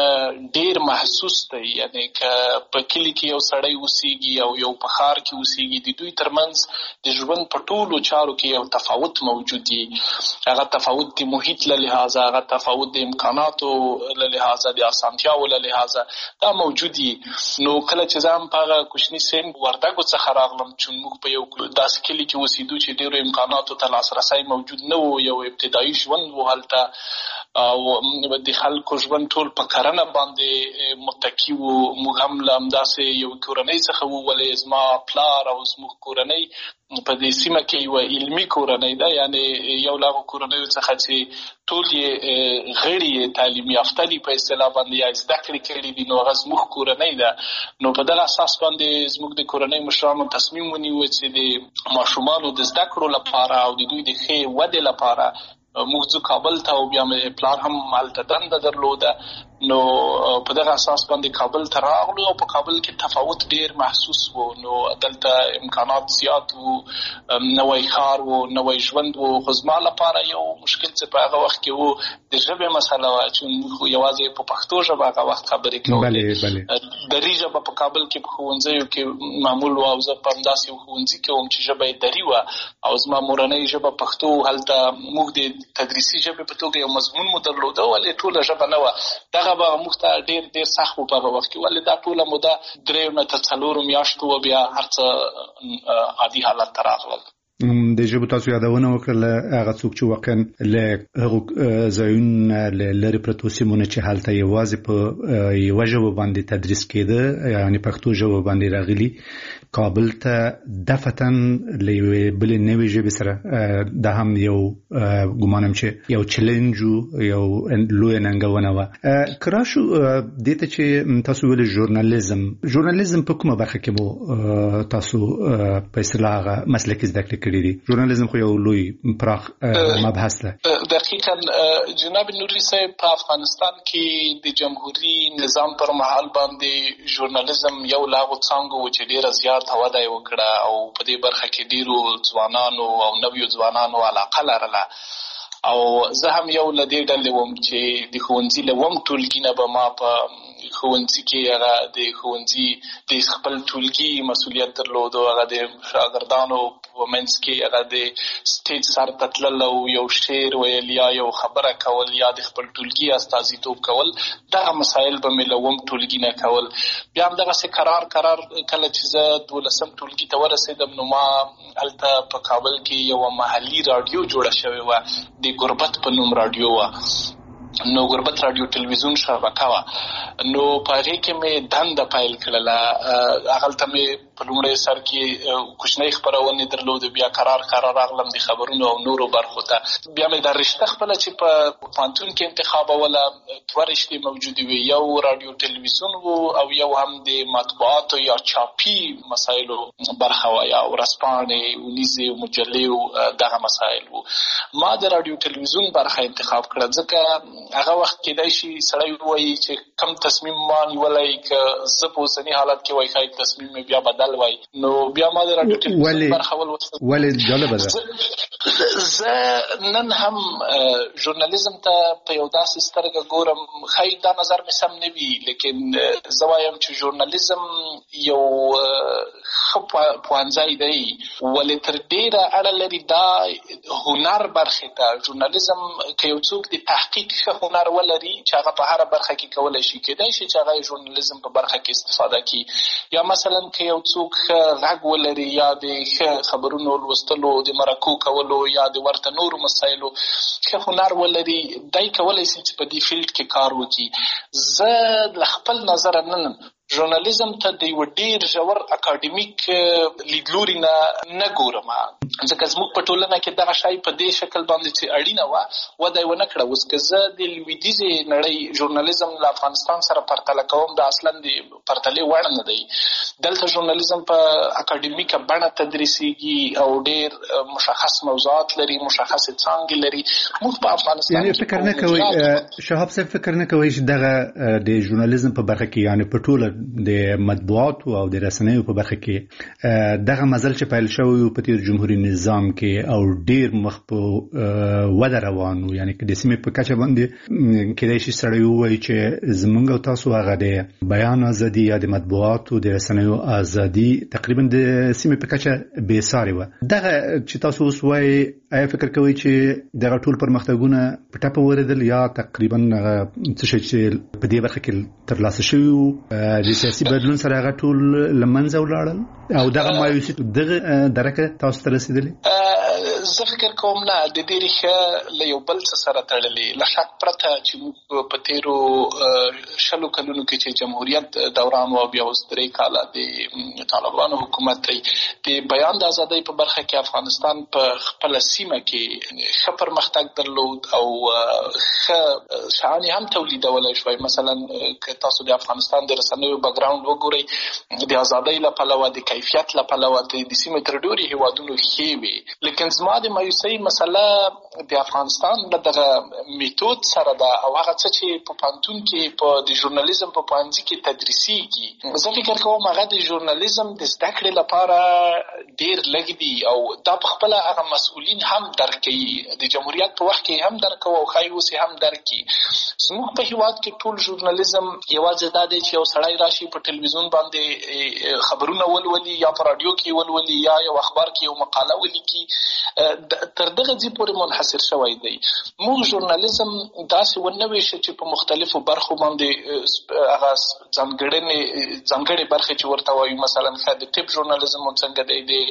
ډېر محسوس دی. یعنې که په کلي کې یو سړی اوسیږي او یو په ښار کې اوسیږي د دوی ترمنځ د ژوند په ټولو چارو کې یو تفاوت موجود دی. هغه تفاوت د محیط له لحاظه، هغه تفاوت د امکاناتو له لحاظه، د اسانتیاو له لحاظه دا موجود دي. نو کله چې زه هم په هغه کوچني سن وردګو څخه راغلم چې موږ په یو داسې کلي کې اوسېدو چې ډېرو امکاناتو ته لاسرسی موجود نه و، یو ابتدایي ژوند و هلته او د خلکو ژوند ټول په کرنه باندې متکي و. موږ هم له همداسې یو کورنۍ څخه وولې. زما پلار او زموږ کورنۍ په دې سیمه کې یوه علمي کورنۍ ده، یعنې یو له هغو کورنیو څخه چې ټول یې غړي یې تعلیم یافته دي په اصطلاح باندې یا زده کړې کړي دي، نو هغه زموږ کورنۍ ده. نو په دغه اساس باندې زموږ د کورنۍ مشرانو تصمیم ونیوه چې د ماشومانو د زده کړو لپاره او د دوی د ښې ودې لپاره موږ ځو کابل ته او بیا مې پلار هم هلته دنده درلوده. نو په دغه اساس باندې کابل ته راغلو او په کابل کې تفاوت ډېر محسوس و. نو دلته امکانات زیات و، نوی ښار و، نوی ژوند و. خو زما لپاره یو مشکل چې په هغه وخت کې و د ژبې مسله وه چې موږ یوازې په پښتو ژبه هغه وخت خبرې کولې. دري ژبه په کابل کې په ښوونځیو کې معمول وه او زه په همداسې یو ښوونځي کې وم چې ژبه یې دري وه او زما مورنۍ ژبه پښتو. هلته موږ د تدریسي ژبې په توګه یو مضمون مو درلوده ولې ټوله ژبه نه وه. دغه به موږ ته ډېر سخت و په هغه وخت کې ولې دا ټوله موده 3 نه تر 4 میاشتو و بیا هر څه عادي حالت ته راغلل. د ژبو تاسو یادونه وکړله هغه څوک چې واقعا له هغو ځایونو لرې پرتو سیمونه چې هلته یوازې په یوه ژبه باندې تدریس کېده یعنې پښتو ژبه باندې راغلي کابل ته دفتن له یوې بلې نوې ژبې سره دا هم یو ګمانم چې یو چلنج و یو لویه ننګونه وه. که راشو دې ته چې تاسو ویلې ژورنالیزم په کومه برخه کې مو تاسو په اصطلاح هغه مسلکي زده کړې کړي دي؟ ژورنالیزم خو یو لوی پراخ مبحث ده. دقیقاً جناب نوري صاحب په افغانستان کې د جمهوري نظام پر مهال باندې ژورنالیزم یو له هغو څانګو و چې ډېره زیاته وده یې وکړه او په دې برخه کې ډېرو ځوانانو او نویو ځوانانو علاقه لرله او زه هم یو له دې ډلې وم چې د ښوونځي له 1 ټولګي نه به ما په ښوونځي کې هغه د ښوونځي د خپل ټولګي مسؤلیت درلود او هغه د شاګردانو په منځ کې هغه د سټیج سر ته تلل او یو شعر ویل یا یو خبره کول یا د خپل ټولګي استازیتوب کول. دغه مسایل به مې له 1 ټولګي نه کول. بیا همدغسې قرار کله چې زه 12 ټولګي ته ورسېدم نو ما هلته په کابل کې یوه محلي راډیو جوړه شوې وه، د غربت په نوم راډیو وه. نو غربت راډیو ټلویزیون شبکه وه. نو په هغې کې مې دنده پیل کړله. هغلته مې په لومړي سر کې کوچنۍ خپرونې درلودې، بیا قرار راغلم د خبرونو او نورو برخو ته. بیا مې دا رشته خپله چې په پوهنتون کې انتخابوله، دوه رشتې موجودې وې، یو رادیو تلویزیون و او یو هم د مطبوعاتو یا چاپي مسایلو برخه وه، یا ورځپاڼې، ونیزې، مجلې، دغه مسایل و. ما د رادیو تلویزیون برخه انتخاب کړه ځکه هغه وخت کېدای شي سړی ووایي چې کم تصمیم ما نیولی، که زه په اوسني حالت کې وایي ښایي تصمیم مې بیا بدل وای. نو بیا ما د رادیو تلویزیون برخه ولوستل. ولې جالبه ده؟ زه نن هم ژورنالیزم ته په یو داسې سترګه ګورم، ښایي دا نظر مې سم نه وي، لیکن زه وایم چې ژورنالیزم یو ښه پوهنځی دی، ولې تر ډېره اړه لري دا هنر برخې ته. ژورنالیزم که یو څوک د تحقیق ښه هنر ولري چې هغه په هره برخه کې کولی شي، کېدای شي چې هغه ژورنالیزم په برخه کې استفاده کړي. یا مثلا که یو څوک ښه غږ ولري، یا د ښه خبرونو لوستلو، د مرکو کولو، یا د ورته نورو مسایلو ښه هنر ولري، دی کولی شي چې په دې فیلډ کې کار وکړي. زه له خپل نظره نن ژورنالیزم ته د یو ډېر ژور اکاډمیک لیدلوري نه ګورم، ځکه زموږ په ټولنه کې دغه شی په دې شکل باندې چې اړینه وه وده یې ونه کړه. اوس که زه د لویدیځې نړۍ ژورنالیزم له افغانستان سره پرتله کوم، دا اصلا د پرتلې وړ نه دی. دلته ژورنالیزم په اکاډمیکه بڼه تدریسیږي او ډېر مشخص موضوعات لري، مشخص څانګې لري. موږ په افغانستان یعنې فکر نه کوئ شهاب صاحب، فکر نه کوئ چې دغه د ژورنالیزم په برخه کې، یعنې په ټوله د مطبوعاتو او د رسنیو په برخه کې دغه مزل چې پیل شوی په تیر جمهوریت نظام کې او ډیر مخ په وده روان و، یعنی که د سیمې په کچه باندې کېدای شي سړی ووایي چې زمونږ او تاسو هغه د بیان ازادي یا د مطبوعاتو د رسنیو ازادي تقریبا د سیمې په کچه بې ساري وه. دغه چې تاسو اوس وایي، آیا فکر کوئ چې دغه ټول پرمختګونه په ټپه ورېدل، یا تقریبا څه شی چې په دې برخه کې ترلاسه شوي وو د سیاسي بدلون سره هغه ټول له منځه ولاړل او دغه مایوسي دغه درکه تاسو ته رسېدلې؟ زه فکر کوم نه، د دې ریښه له یو بل څه سره تړلې. له شک پرته چې موږ په تېرو 20 کلونو کې چې جمهوریت دوران و، بیا اوس 3 کاله د طالبانو حکومت دی، د بیان د ازادۍ په برخه کې افغانستان په خپله سیمه کې ښه پرمختګ درلود او ښه شیان هم تولیدولی شوی. مثلا که تاسو د افغانستان د رسنیو بیکګراوند وګورئ، د ازادۍ له پلوه، د کیفیت له پلوه د سیمې تر ډېرو هېوادونو ښې وې. لیکن زما د مایوسۍ مسله د افغانستان له دغه میتود سره ده، او هغه څه چې په پوهنتون کې په د ژورنالیزم په پوهنځي کې تدریسیږي. زه فکر کوم هغه د ژورنالیزم د زده کړې لپاره ډېر لږ دي، او دا په خپله هغه مسؤلین هم درک کوي، د جمهوریت په وخت کې هم درک کوو او ښایي اوس هم درک کړي. زموږ په هېواد کې ټول ژورنالیزم یوازې دا دی چې یو سړی راشي په ټلویزیون باندې خبرونه ولولي، یا په راډیو کې ولولي، یا یو اخبار کې یو مقاله ولیکي، تر دغه ځای پورې منحصر شوی دی. موږ ژورنالیزم داسې ونه ویشه چې په مختلفو برخو باندې هغه ځانګړې برخې چې ورته وایو، مثلا د طب ژورنالیزم څنګه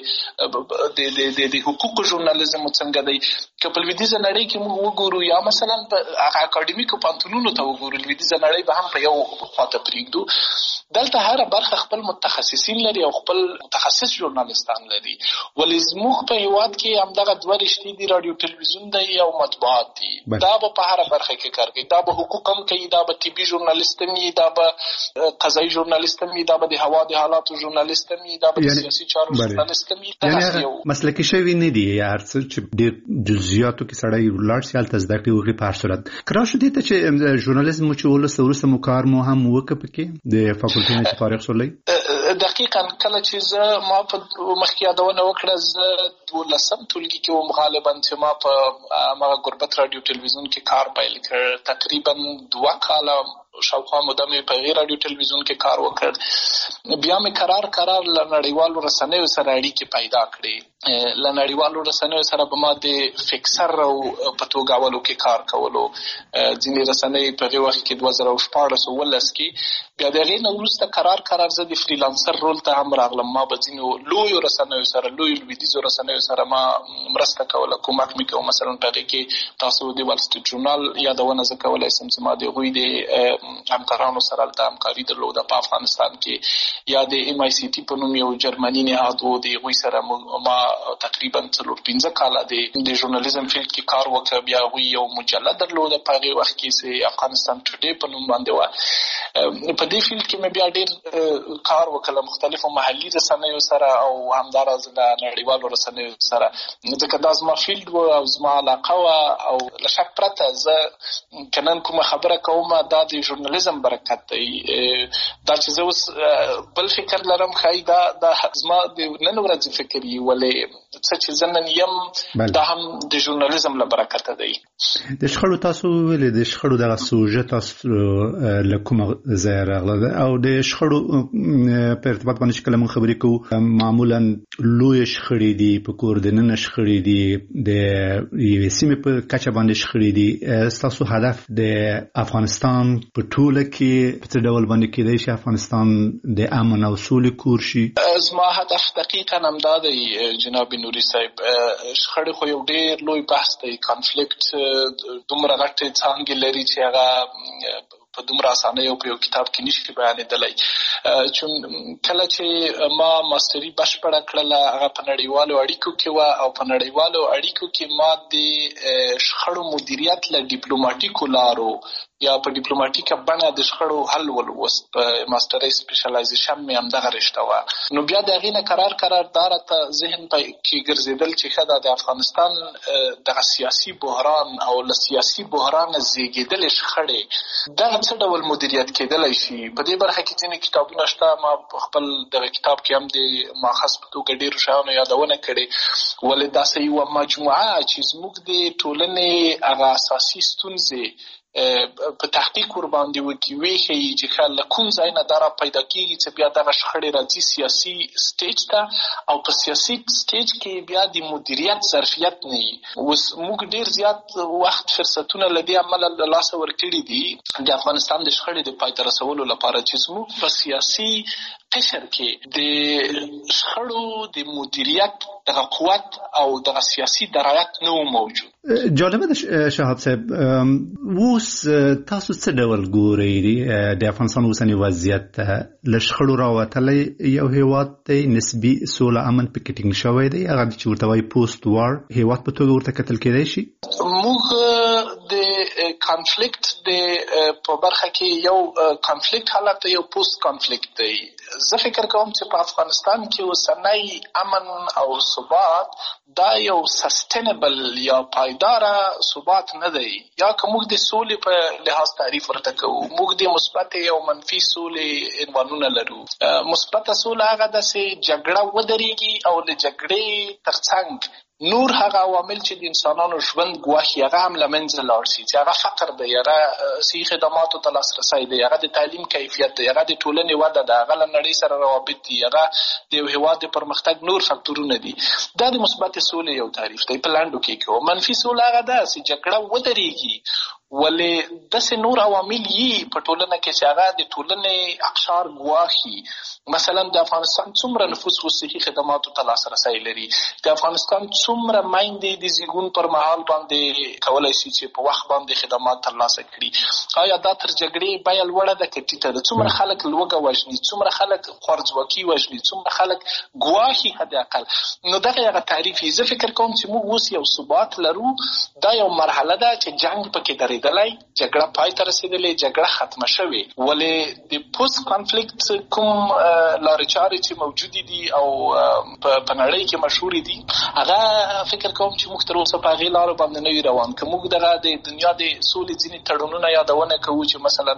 دی، د حقوقو ژورنالیزم څنګه دی. که په لویدیځه نړۍ کې موږ وګورو، یا مثلا په هغه اکاډمیکو پوهنتونونو ته وګورو، لویدیځه نړۍ به هم په یو خواته پرېږدو. دلته هره برخه خپل متخصصین لري او خپل متخصص ژورنالیستان لري. ولې زموږ په هېواد کې همدغه دوه رشتې دي، رادیو تلویزیون دی او مطبوعات دي. دا به په هره برخه کې کار کوي، دا به حقوق هم کوي، دا به طبي ژورنالیست هم وي، دا به قضایي ژورنالیست هم وي، دا به د هوا د حالاتو ژورنالیست هم وي، دا به د سیاسي چارو ژورنالیست هم وي. یعنې مسلکي شوي نه دي، یا هر څه چې ډېر جزئیاتو کې سړی ولاړ شي هلته زده کړي وکړي په هر صورت. که راشو دې ته چې ژورنالیزم چې وروسته مو کار مو هم وکړه پکې د فاکولټي نه چې فارغ شولی؟ دقیقاً کله چې ما په مخکې یادونه وکړه، زه 12 ټولګي کې وم غالبا چې ما په هغه غربت رادیو تلویزیون کې کار پیل کړ. تقریبا 2 کاله شاوخوا موده مې په غیر رادیو تلویزیون کې کار وکړ. بیا مې قرار له نړیوالو رسنیو سره اړیکې پیدا کړې. له نړیوالو رسنیو سره به ما د فکسر او په توګاولو کې کار کولو. ځینې رسنۍ په هغې وخت کې 2014-15 کې، بیا د هغې نه وروسته قرار زه د فریلانسر رول ته هم راغلم. ما به ځینو لویو رسنیو سره، لویو لویدیځو رسنیو سره ما مرسته کوله، کومک مې کوم. مثلا په هغې کې تاسو د وال سټریټ ژورنال یادونه زه کولی سم چې ما د هغوی د همکارانو سره د همکاري درلوده په افغانستان کې یا د MICT په نوم یو جرمني نهاد و د هغوی سره ما تقریبا 4-5 کاله د ژورنالیزم فیلډ کې کار وکړ. بیا هغوی یو مجله درلوده په هغې وخت کې چې افغانستان ټوډے په نوم باندې وه. په دې فیلډ کې مې بیا ډېر کار وکړ مختلفو محلي رسنیو سره او همداراز له نړیوالو رسنیو سره، ځکه دا زما فیلډ و او زما علاقه وه. او له شک پرته زه که نن کومه خبره کوم دا د ژورنالیزم برکت دی. دا چې زه اوس بل فکر لرم ښایي دا زما د نن ورځې فکر وي، ولې څه چې زه نن یم دا هم د ژورنالیزم له برکته دی. د شخړو تاسو ویلې د شخړو دغه سوژه تاسو له کومه ځایه راغله او د شخړو په ارتباط باندې چې کله موږ خبرې کوو معمولا لوی شخړې دي، په کور دننه شخړې دي، د یوې سیمې په کچه باندې شخړې دي. ستاسو هدف د افغانستان په ټوله کې په څه ډول باندې کېدای شي افغانستان د امن او سولې کور شي؟ زما هدف دقیقا همدا دی جناب نوري صاحب. شخړې خو یو ډېر لوی بحث دی. کانفلیکټ دومره غټې څانګې لري چې هغه په دومره اسانۍ او په یو کتاب کې نشي بیانېدلی. چون کله چې ما ماستري بشپړه کړله هغه په نړیوالو اړیکو کې وه او په نړیوالو اړیکو کې ما د شخړو مدیریت له ډیپلوماټیکو لارو یا په ډیپلوماټیکه بڼه د شخړو حل ولوست. په ماسترۍ سپیشلایزیشن مې همدغه رشته وه. نو بیا د هغې نه قرار دا راته ذهن کې ګرځېدل چې ښه ده د افغانستان دغه سیاسي بحران او له سیاسي بحرانه زیږېدلې شخړې دغه څه ډول مدیریت کېدلی شي. په دې برخه کې ځینې کتابونه شته. ما په خپل دغه کتاب کې هم د ماخذ په توګه ډېرو شیانو یادونه کړې، ولې داسې یوه مجموعه چې زموږ د ټولنې هغه اساسي ستونزې په تحقیق ورباندې وښیي چې ښه له کوم ځای نه دا را پیدا کېږي چې بیا دغه شخړې راځي سیاسي سټیج ته او په سیاسي سټیج کې بیا د مدیریت ظرفیت نه وي. اوس موږ ډېر زیات وخت فرصتونه له دې امله له لاسه ورکړي دي د افغانستان د شخړې د پای ته رسولو لپاره چې زموږ په سیاسي قشر کې د شخړو د مدیریت دغه قوت او دغه سیاسي درایت نه موجود. جالبه ده شهاب صاحب، اوس تاسو څه ډول ګورئ د افغانستان اوسنی وضعیت؟ له شخړو راوتلی یو هیواد دی، نسبي سوله امن پکې ټینګ شوی دی، هغه چې ورته وایي پوسټ وار هیواد په توګه ورته کتل کېدای شي. موږ د کانفلیکټ د په برخه کې یو کانفلیکټ حالت یو پوسټ کانفلیکټ دی. زه فکر کوم چې په افغانستان کې اوسنی امن او ثبات دا یو سستینبل یا پایداره ثبات نه دی. یا که موږ د سولې په لحاظ تعریف ورته کوو، موږ د مثبت او منفي سولې عنوانونه لرو. مثبته سوله هغه ده چې جګړه ودرېږي او د جګړې ترڅنګ نور هغه عوامل چې د انسانانو ژوند ګواښي هغه هم له منځه لاړ شي، چې هغه فقر دی، هغه صحي خدماتو ته لاسرسی دی، هغه د تعلیم کیفیت دی، هغه د ټولنې وده ده، هغه له نړۍ سره روابط دي، هغه د یو هېواد د پرمختګ نور فکتورونه دي. دا د مثبت سولې یو تعریف دی په لنډو کې. منفي سوله هغه ده چې جګړه ودرېږي ولې داسې نور عوامل یي په ټولنه کې چې هغه د ټولنې اقشار ګواښي. مثلا د افغانستان څومره نفوس صحي خدماتو ته لاسرسی لري، د افغانستان څومره میندې د زیږون پر مهال باندې کولی شي چې په وخت باندې خدمات ترلاسه کړي. آیا دا تر جګړې بیه لوړه ده که ټیټه ده؟ څومره خلک لوږه وژني، څومره خلک خوارځواکي وژني، څومره خلک ګواښي حداقل. نو دغه هغه تعریف یې. زه فکر کوم چې موږ اوس یو ثبات لرو. دا یو مرحله ده چې جنګ پکې درېدلی، جګړه پای ته رسېدلې، جګړه ختمه شوې، ولې د پوسټ کانفلیکټ کوم لارې چارې چې موجودې دي او په نړۍ کې مشهورې دي هغه فکر کوم چې موږ تر اوسه په هغې لارو باندې نه وي روان. که موږ دغه د دنیا د سولې ځینې تړونونه یادونه کوو چې مثلا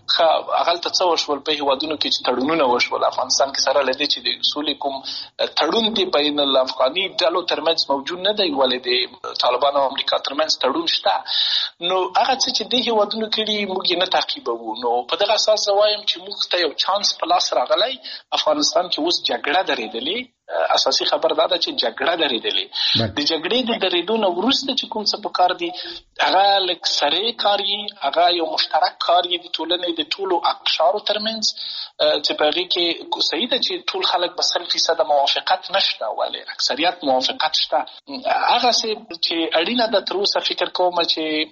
هغلته څه وشول په هېوادونو کې چې تړونونه وشول، افغانستان کې سره له دې چې د سولې کوم تړون دی بین الافغاني ډلو ترمنځ موجود نه دی، ولې د طالبانو او امریکا ترمنځ تړون شته. نو هغه څه چې دې هېوادونو کړي موږ یې نه تعقیبوو. نو په دغه اساس زه وایم چې موږ ته یو چانس په لاس راغلی. افغانستان کې اوس جګړه درېدلې. اساسي خبر دا ده چې جګړه درېدلې. د جګړې د درېدو نه وروسته چې کوم څه پکار دي هغه لږ سرې کار یي، هغه یو مشترک کار یي د ټولنې د ټولو اقشارو ترمنځ چې په هغې کې صحیح ده چې ټول خلک به 100% موافقت نشته، ولې اکثریت موافقت شته. هغسې چې اړینه ده تر اوسه فکر کوم چې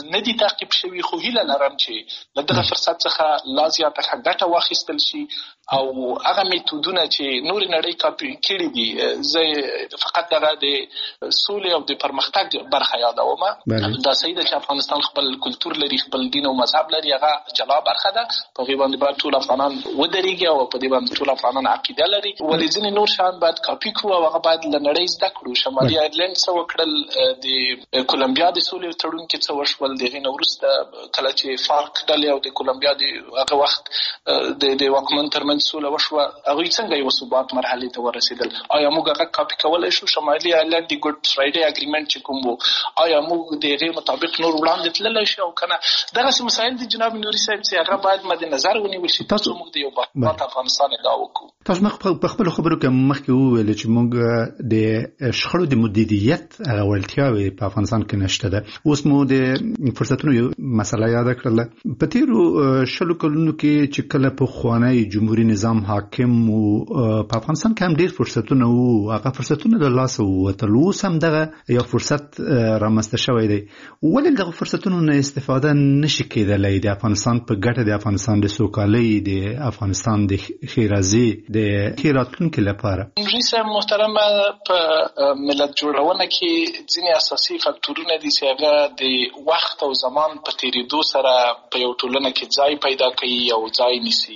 نه دي تعقیب شوي، خو هیله لرم چې له دغه فرصت څخه لا زیاته ښه ګټه واخیستل شي او هغه میتودونه چې نورې نړۍ کاپي کړي دي، زه فقط دغه د سولې او د پرمختګ برخه یادوم. دا صحیح ده چې افغانستان خپل کلتور لري، خپل دین او مذهب لري، هغه جلا برخه ده. په هغې باندې باید ټول افغانان ودرېږي او په دې باندې ټول افغانان عقیده لري. ولې ځینې نور شیان باید کاپي کړو او هغه باید له نړۍ زده کړو. شمالي آیرلینډ څه وکړل، د کولمبیا د سولې تړون کې څه وشول، د هغې نه وروسته کله چې فارک ډلې او د کولمبیا د هغه وخت د واکمن ترمنځ سوله وشوه، هغوی څنګه یو ثبات مرحلې ته ورسېدل؟ آیا موږ هغه کاپي کولی شو؟ شمالي آیرلینډ د ګوډ فرایډې اګریمنټ چې کوم و، آیا موږ د هغې مطابق نور وړاندې تللی شو او که نه؟ دغسې مسایل دي جناب نوري صاحب چې هغه باید مد نظر ونیول شي ترڅو موږ د یو باثباته افغانستان ادعا وکړو. تاسو په خپلو خبرو کې مخکې وویل چې موږ د شخړو د مدیریت هغه وړتیاوې په افغانستان کې نشته ده. اوس مو د فرصتونو یو مسله یاده کړله. په تېرو شلو کلونو کې چې کله پخوانی جمهوري نظام حاکم و په افغانستان کې هم ډېر فرصتونه وو، هغه فرصتونه د لاسه ووتل. اوس هم دغه یو فرصت رامنځته شوی دی. ولې دغه فرصتونو نه استفاده نشي کېدلی د افغانستان په ګټه، د افغانستان د سوکالۍ، د افغانستان د ښېرازۍ، د ښې راتلونکي لپاره؟ نوري صاحب محترمه، په ملت جوړونه کې ځینې اساسي فکټورونه دي چې هغه د وخت او زمان په تېرېدو سره په یو ټولنه کې ځای پیدا کوي او ځای نیسي.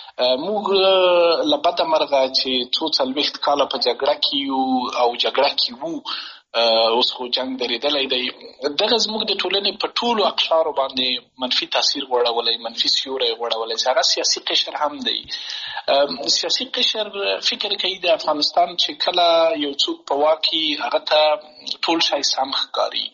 موږ له بده مرغه چې څو څلوېښت کاله په جګړه کې یو او جګړه کې وو، اوس خو جنګ درېدلی دی. دغه زموږ د ټولنې په ټولو اقشارو باندې منفي تاثیر غوړولی، منفي سیوری غوړولی، چې هغه سیاسي قشر هم دی. سیاسي قشر فکر کوي د افغانستان چې کله یو څوک په واک کې هغه ته ټول شی سم ښکاري.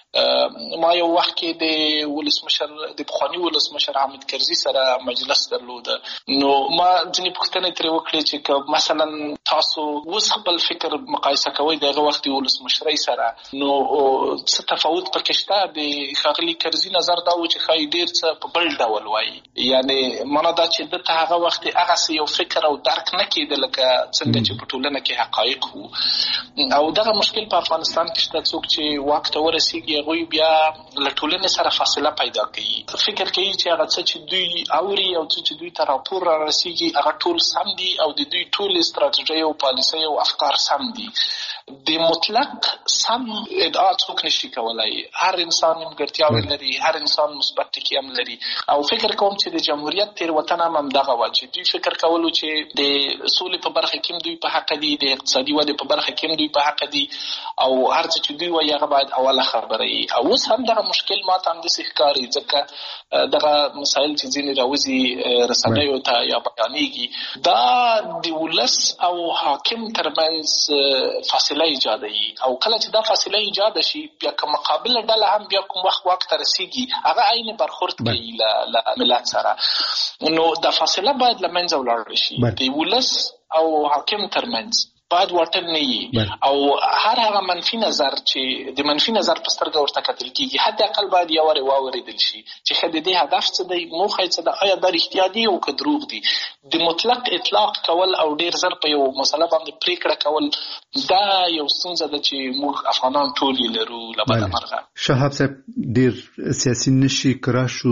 ما یو وخت کې د ولسمشر، د پخواني ولسمشر حامد کرزي سره مجلس درلوده، نو ما ځینې پوښتنې ترې وکړې چې که مثلا تاسو اوس خپل فکر مقایسه کوئ د هغه وخت د ولسمشرۍ سره، نو څه تفاوت پکې شته؟ د ښاغلي کرزي نظر دا و چې ښایي ډېر څه په بل ډول وایي، یعنې معنا دا چې ده ته هغه وخت هغسې یو فکر او درک نه کېده لکه څنګه چې په ټولنه کې حقایق وو. او دغه مشکل په افغانستان کې شته. څوک چې واک ته ورسېږي هغوی بیا له ټولنې سره فاصله پیدا کوي، فکر کوي چې هغه څه چې دوی اوري او څه چې دوی ته راپور را رسېږي هغه ټول سم دي او د دوی ټولې استراتیژۍ او پالیسۍ او افکار سم دي. د مطلق سم ادعا څوک نشي کولی. هر انسان نیمګړتیاوې لري، هر انسان مثبت ټکي هم لري. او فکر کوم چې د جمهوریت تېروتنه هم همدغه وه چې دوی فکر کولو چې د سولې په برخه کې هم دوی په حقه دي، د اقتصادي ودې په برخه کې هم دوی په حقه دي، او هر څه چې دوی وایي هغه باید اوله خبره وي. او اوس هم دغه مشکل ما ته همداسې ښکاري، ځکه دغه مسایل چې ځینې راوځي رسنیو ته یا بیانېږي، دا د ولس او حاکم ترمنځ فاصله ایجادوي. او کله چې دا فاصله ایجاده شي، بیا که مقابله ډله هم بیا کوم وخت واک ته رسېږي هغه عین برخورد کوي له ملت سره، نو دا فاصله باید له منځه ولاړه شي. د ولس او حاکم ترمنځ باید واټن نه وي، او هر هغه منفي نظر چې د منفي نظر په سترګه ورته کتل کېږي حد اقل باید یو وارې واورېدل شي چې ښه د دې هدف څه دی، موخه یې څه ده، آیا دا رښتیا دي او که دروغ دي. د مطلق اطلاق کول او ډېر زر په یو مسله باندې پرېکړه کول دا یو ستونزه ده چې موږ افغانان ټول یې لرو له بده مرغه. شهاب صاحب ډېر سیاسي نشي کرا شو.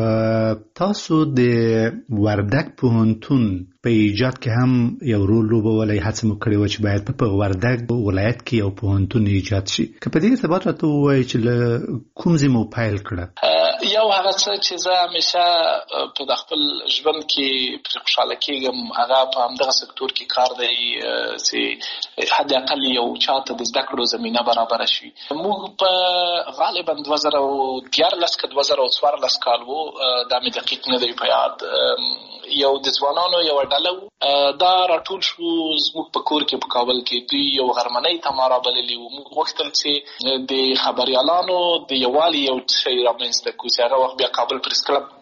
تاسو د وردګ پوهنتون په ایجاد کې هم یو رول لوبولی، هڅه مو کړې وه چې باید په وردګ ولایت کې یو پوهنتون ایجاد شي. که په دې ارتباط راته ووایئ چې له کوم ځای مو پیل کړه؟ یو هغه څه چې زه همیشه په د خپل ژوند کې پرې خوشحاله کېږم هغه په همدغه سکتور کې کار دی چې حد اقل یو چاته د زده کړو زمینه برابره شي. موږ په غالبا 2014 که 2014 کال و، دا مې دقیق نه دی په یاد، یو د ځوانانو یو ډله و، دا راټول شو زموږ په کور کې په کابل کې. دوی یو غرمنۍ ته ما رابللي وو. موږ غوښتل چې د خبریالانو د یووالي یو شی رامنځته کړو چې هغه وخت بیا کابل پریس کلب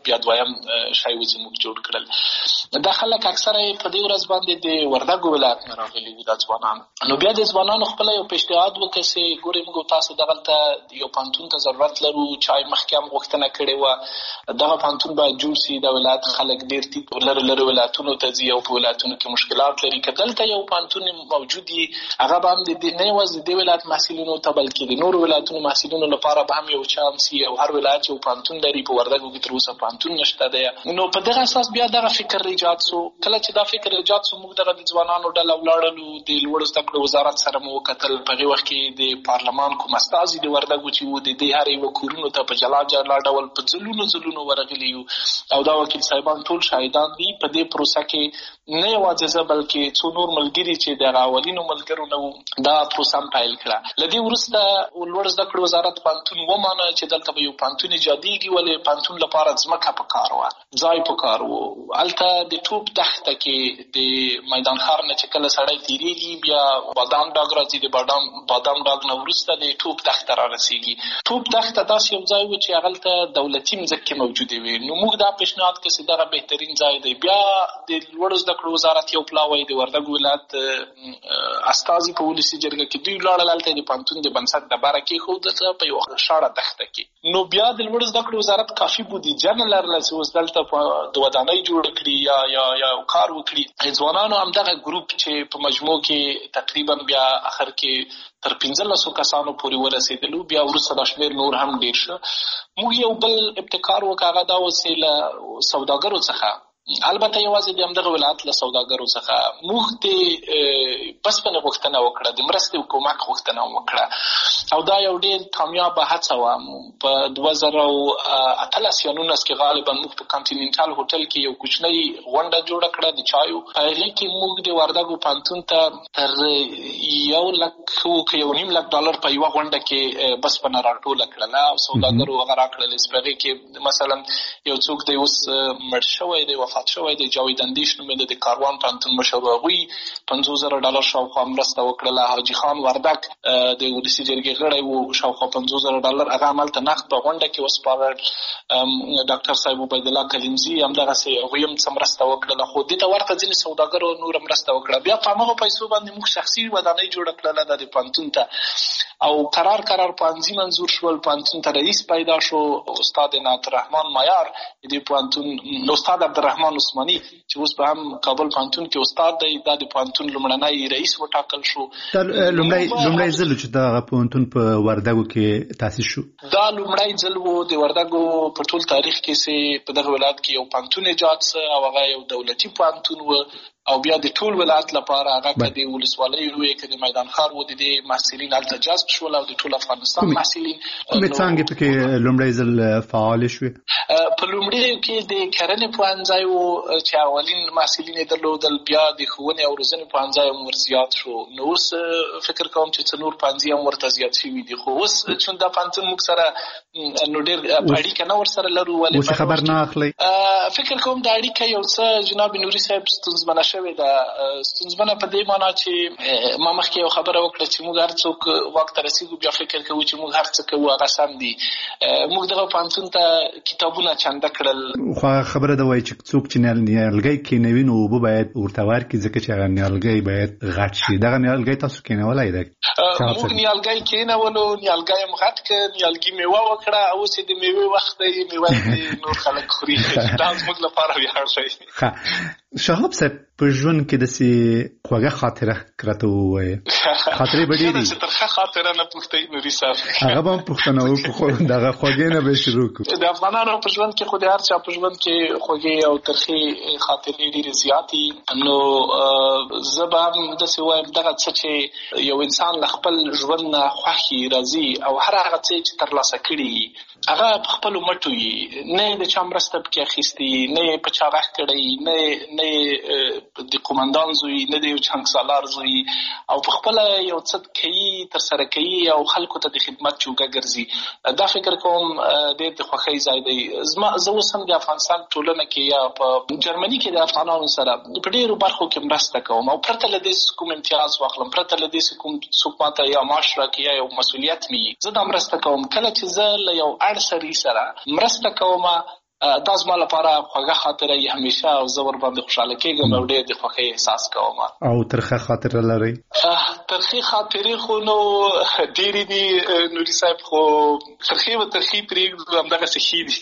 بیا دویم شی زموږ جوړ کړل. دا خلک اکثره په دې ورځ باندې د وردګو ولایت نه راغلي وي دا ځوانان. نو بیا د ځوانانو خپله یو پیشنهاد وکړه چې ګورئ موږ تاسو دغلته یو پوهنتون ته ضرورت لرو، چای مخکې هم غوښتنه کړې وه دغه پوهنتون باید جوړ سي. د ولایت خلک ډېر لرې ولایتونو ته ځي او په ولایتونو کې مشکلات لري. که دلته یو پوهنتون موجود وي هغه به هم نه یوازې د دې ولایت محصلینو ته بلکې د نورو ولایتونو محصلینو لپاره به هم یو چانس وي او هر ولایت یو پوهنتون لري. په وردګو کې تر اوسه پوهنتون نشته دی. نو په دغه اساس بیا دغه فکر ایجاد سو. کله چې دا فکر ایجاد سو موږ دغه د ځوانانو ډله ولاړلو، د لوړو زده کړو وزارت سره مو وکتل. په هغې وخت کې د پارلمان کوم استازي د وردګو چې وو د دې هر یوه کورونو ته په جلا جلا ډول په ځلونو ورغلي یو او دا وکیل صاحبان ټول شاهدان دي. په دې پروسه کې نه یوازې زه بلکې څو نور ملګري چې د اولینو ملګرو نه وو دا پروسه هم پیل کړه. له دې وروسته لوړ زده کړو وزارت پوهنتون ومانه چې دلته به یو پوهنتون ایجادېږي، ولې پوهنتون لپاره ځمکه پکار وه، ځای پکار و. هلته د توپ دښته کې د میدان ښار نه چې کله سړی تېرېږي بیا بادام ډاګ راځي، د بادام ډاګ نه وروسته د توپ دښته رارسېږي. توپ دښته داسې یو ځای و چې هغلته دولتي مځکې موجودې وې. نو موږ دا پیشنهاد کړ چې دغه بهترین ځای دی. بیا د لوړو زده کړو وزارت یو پلا وایي د وردګو ولایت استازي په ولسي جرګه کې دوی ولاړل، هلته د پوهنتون د بنسټ ډبره کېښودله په یوه شاړه دښته کې. نو بیا د لوړو زده کړو وزارت کافي بودیجه نه لرله چې اوس دلته د ودانۍ جوړ کړي یا کار وکړي. ځوانانو همدغه ګروپ چې په مجموع کې تقریبا بیا اخر کې تر 1500 کسانو پورې ورسېدلو. بیا وروسته دا شمېر نور هم ډېر شه. موږ یو بل ابتکار وکړ، هغه دا و چې له سوداګرو څخه، البته یوازې د همدغه ولایت له سوداګرو څخه موږ د بسپنې غوښتنه وکړه، د مرستې او کومک غوښتنه وکړه او دا یو ډېر کامیابه هڅه وه. په 2018 یا 19 کې غالبا موږ په کانټیننټال هوټل کې یو کوچنۍ غونډه جوړه کړه د چایو. په هغې کې موږ د وردګو پوهنتون ته تر $1.5 په یوه غونډه کې بسپنه راټوله کړله او سوداګرو هغه راکړلې. په هغې کې مثلا یو څوک دی اوس مړ شوی دی، وفات شوی دی، جاوید اندیش نومېده، د کاروان پوهنتون مشر، هغوی $50,000 شاوخوا مرسته وکړله. حاجي خان وردګ د ولسي جرګې غړی و، شاوخوا $50,000 هغه هملته نقد په غونډه کې وسپارل. ډاکټر صاحب عبیدالله کلیمزي همدغسې هغوی هم څه مرسته وکړله. خو دې ته ورته ځینې سوداګرو نوره مرسته وکړه. بیا په همغو پیسو باندې موږ شخصي ودانۍ جوړه کړله دا د پوهنتون ته او قرار پوهنځي منظور شول. پوهنتون ته رئیس پیدا شو، استاد عنایت الرحمن مایار، د پوهنتون استاد عبدالرحمن عثماني چې اوس به هم کابل پوهنتون کې استاد دی، دا د پوهنتون لومړنی رئیس وټاکل شو. لومړی ځل چې دغه پوهنتون په وردګو کې تاسیس شو، دا لومړی ځل و د وردګو په ټول تاریخ کې چې په دغه ولایت کې یو پوهنتون ایجاد سه او هغه یو دولتي پوهنتون و او بیا د ټول ولایت لپاره هغه که د ولسوالۍ وي که د میدان ښار و، د دې محصلین هلته جذب شول او د ټول افغانستان محصلین. کومې څانګې پکې لومړی ځل فعالې شوې؟ په لومړیو کې د کرنې پوهنځی و چې اولین محصلین یې درلودل، بیا د ښوونې او روزنې پوهنځی هم ورزیات شو. نو اوس فکر کوم چې څه نور پوهنځي هم ورته زیات شوي دي. خو اوس چون دا پوهنتون موږ سره نو ډېر اړیکه نه ورسره لرو، ولې خبر نه اخلئ؟ فکر کوم دا اړیکه یو څه جناب نوري صاحب ستونزمنه شوې ده. ستونزمنه په دې معنا چې ما مخکې یو خبره وکړه چې موږ هر څوک واک ته رسېږو بیا فکر کوو چې موږ هر څه کوو هغه سم دي. موږ دغه پوهنتون ته کتابونه چنده کړل. خو خبره ده وایي چې څوک چې نیالګی کېنوي نو اوبه باید ورته ورکړي، ځکه چې هغه نیالګی باید غټ شي. دغه نیالګی تاسو کېنولی دی؟ موږ نیالګی کېنولو، نیالګی هم غټ کړ، نیالګي میوه وکړه. اوس یې د میوې وخت دی، میوه یې نور خلک خوري. دا زموږ لپاره ویاړ دی. شهاب صاحب په ژوند کې داسې خوږه خاطره راته ووایه. خاطرې به ډېرې چې ترخه خاطره نه پوښتئ نوري صاحب، هغه به هم پوښتنه وکړو، دغه خوږې نه به شروع کړو. د افغانانو په ژوند کې خو د هر چا په ژوند کې خوږې او ترخې خاطرې ډېرې زیاتې. نو زه به هم داسې وایم دغه څه چې یو انسان له خپل ژوند نه خوښي راځي او هر هغه څه چې ترلاسه کړي هغه په خپلو مټو وي، نه یې د چا مرسته پکې اخیستې، نه یې په چا غږ کړی، نه یې د قومندان زوی، نه د یو جنګسالار زوی، او په خپله یو څه کوي، ترسره کوي او خلکو ته د خدمت جوګه ګرځي. دا فکر کوم ډېر د خوښۍ ځای دی. زه اوس هم د افغانستان ټولنه کې یا په جرمني کې د افغانانو سره په ډېرو برخو کې مرسته کوم او پرته له دې کوم امتیاز واخلم، پرته له دې کوم څوک ماته یا معاش راکړي یا یو مسؤلیت مې زه دا مرسته کوم. کله چې زه له یو اړ سړي سره مرسته کوم دا زما لپاره خوږه خاطره یې همیشه او زه ورباندې خوشحاله کېږم او ډېر د خوښۍ احساس کوم. او ترخه خاطره لرئ؟ ترخې خاطرې خو نو ډېرې دي نوري صاحب، خو ترخې و ترخې پرېږدو، همدغسې ښې دي.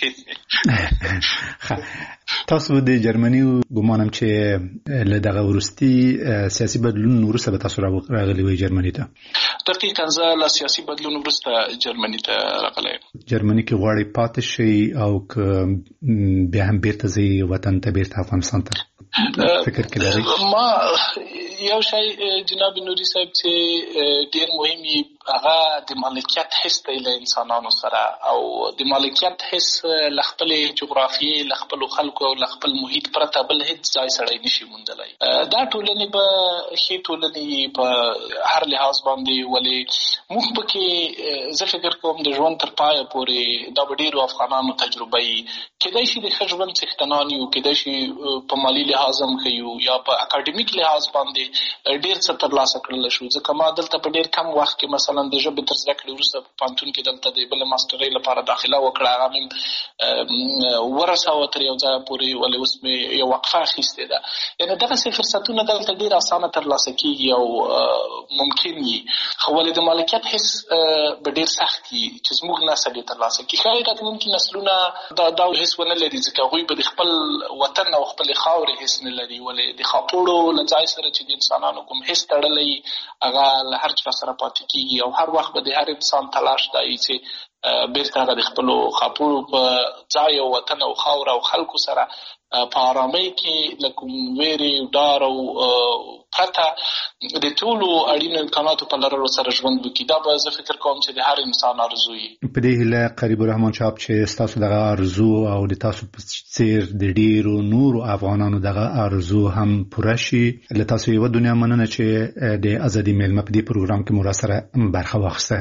تاسو د جرمني ګمانم چې له دغه وروستي سیاسي بدلون وروسته به تاسو راغلي وئ جرمني ته؟ دقیقاً زه له سیاسي بدلون وروسته جرمني ته راغلی یم. جرمني کې غواړئ پاتې شئ او که بیا هم بیرته ځئ وطن ته، بیرته افغانستان ته فکر کې لرئ؟ ما یو شی جناب نوري صاحب چې ډېر مهم وي هغه د مالکیت حس دی له انسانانو سره، او د مالکیت حس له خپلې جغرافیې، له خپلو خلکو او له خپل محیط پرته بل هېڅ ځای سړی نشي موندلی. دا ټولنې به ښې ټولنې په هر لحاظ باندې، ولې موږ پکې زه فکر کوم د ژوند تر پایه پورې دا به ډېرو افغانانو تجربه وي. کېدای شي د ښه ژوند څښتنان یو، کېدای شي په مالي لحاظ هم ښه یو، یا په اکاډمیک لحاظ باندې ډېر څه ترلاسه کړلی شو. ځکه ما دلته په ډېر کم وخت کې مثلا د ژبې تر زده کړې وروسته په پوهنتون کې دلته د بلې ماسټرۍ لپاره داخله وکړه، هغه مې ورسوه تر یو ځایه پورې، ولې اوس مې یو وقفه اخیستې ده. یعنې دغسې فرصتونه دلته ډېر اسانه ترلاسه کېږي او ممکن وي، خو ولې د مالکیت حس به ډېر سخت وي چې زموږ نسل یې ترلاسه کړي. ښایي راتلونکي نسلونه دا حس ونه لري، ځکه هغوی به د خپل وطن او خپلې خاورې حس نه لري. ولې د خاپوړو له ځای سره چې د انسانانو کوم حس تړلی هغه له هر چا سره پاتې کېږي، او هر وخت به د هر انسان تلاش دا وي چې بیرته هغه د خپلو خاپوړو په ځای او وطن او خاوره او خلکو سره په آرامۍ کې له کوم ویرې، ډار او پرته د ټولو اړینو امکاناتو په لرلو سره ژوند وکړي. دا به زه فکر کوم چې د هر انسان ارزو وي. په دې هیله قریب الرحمن صاحب چې ستاسو دغه ارزو او د تاسو په څیر د ډیرو نورو افغانانو دغه ارزو هم پوره شي. له تاسو یو دنیا مننه چې د ازادي میلمه په دې پروګرام کې مو راسره برخه واخیسته.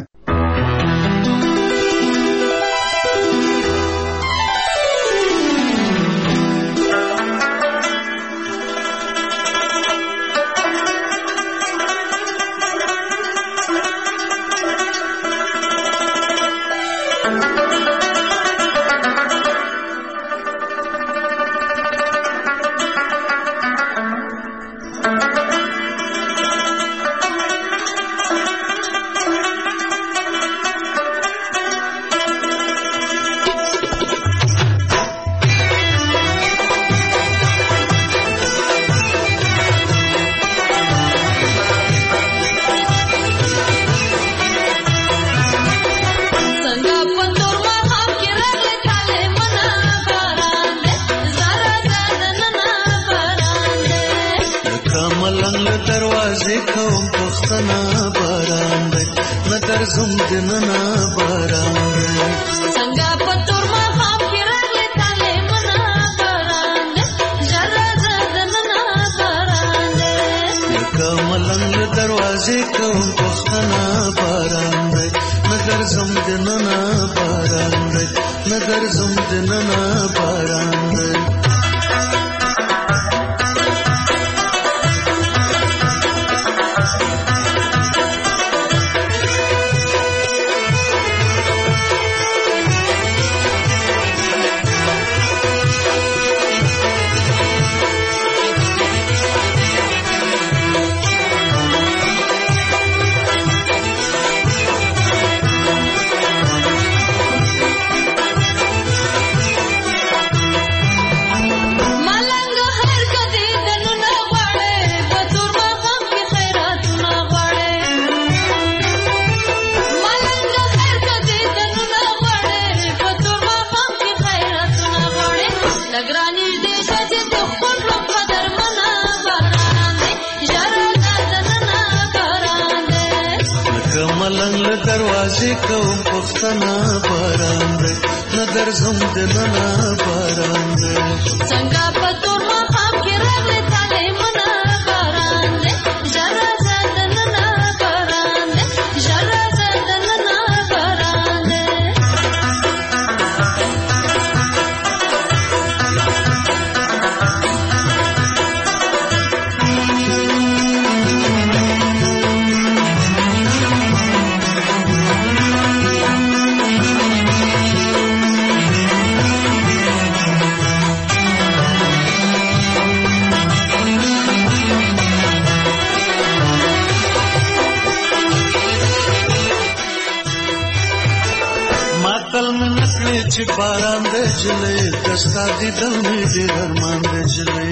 ماتل مې نکړې چې باران دې جلې دستا دې دل مې ډېر ارمان دې جلې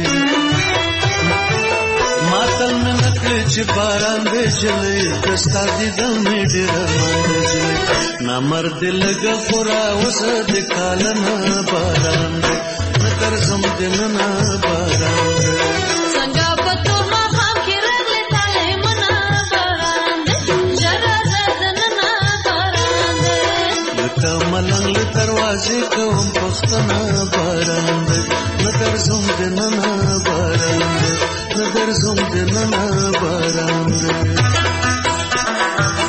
ماتل مې نکړې چې باران دې جلې دستا دې دل مې ډېر ارمان دې جلې نامرد لګ خورا اوس دې کالنا باران دې نکر زم دې نه باران دې څنګه په تو ما هم کې رغلې تاله منا باران دې جرا زدننا باران دې لکه ملنګ له دروازې کوم پښتنه باران دې نکر زم دې نه باران دې نظر زم دې نه باران دې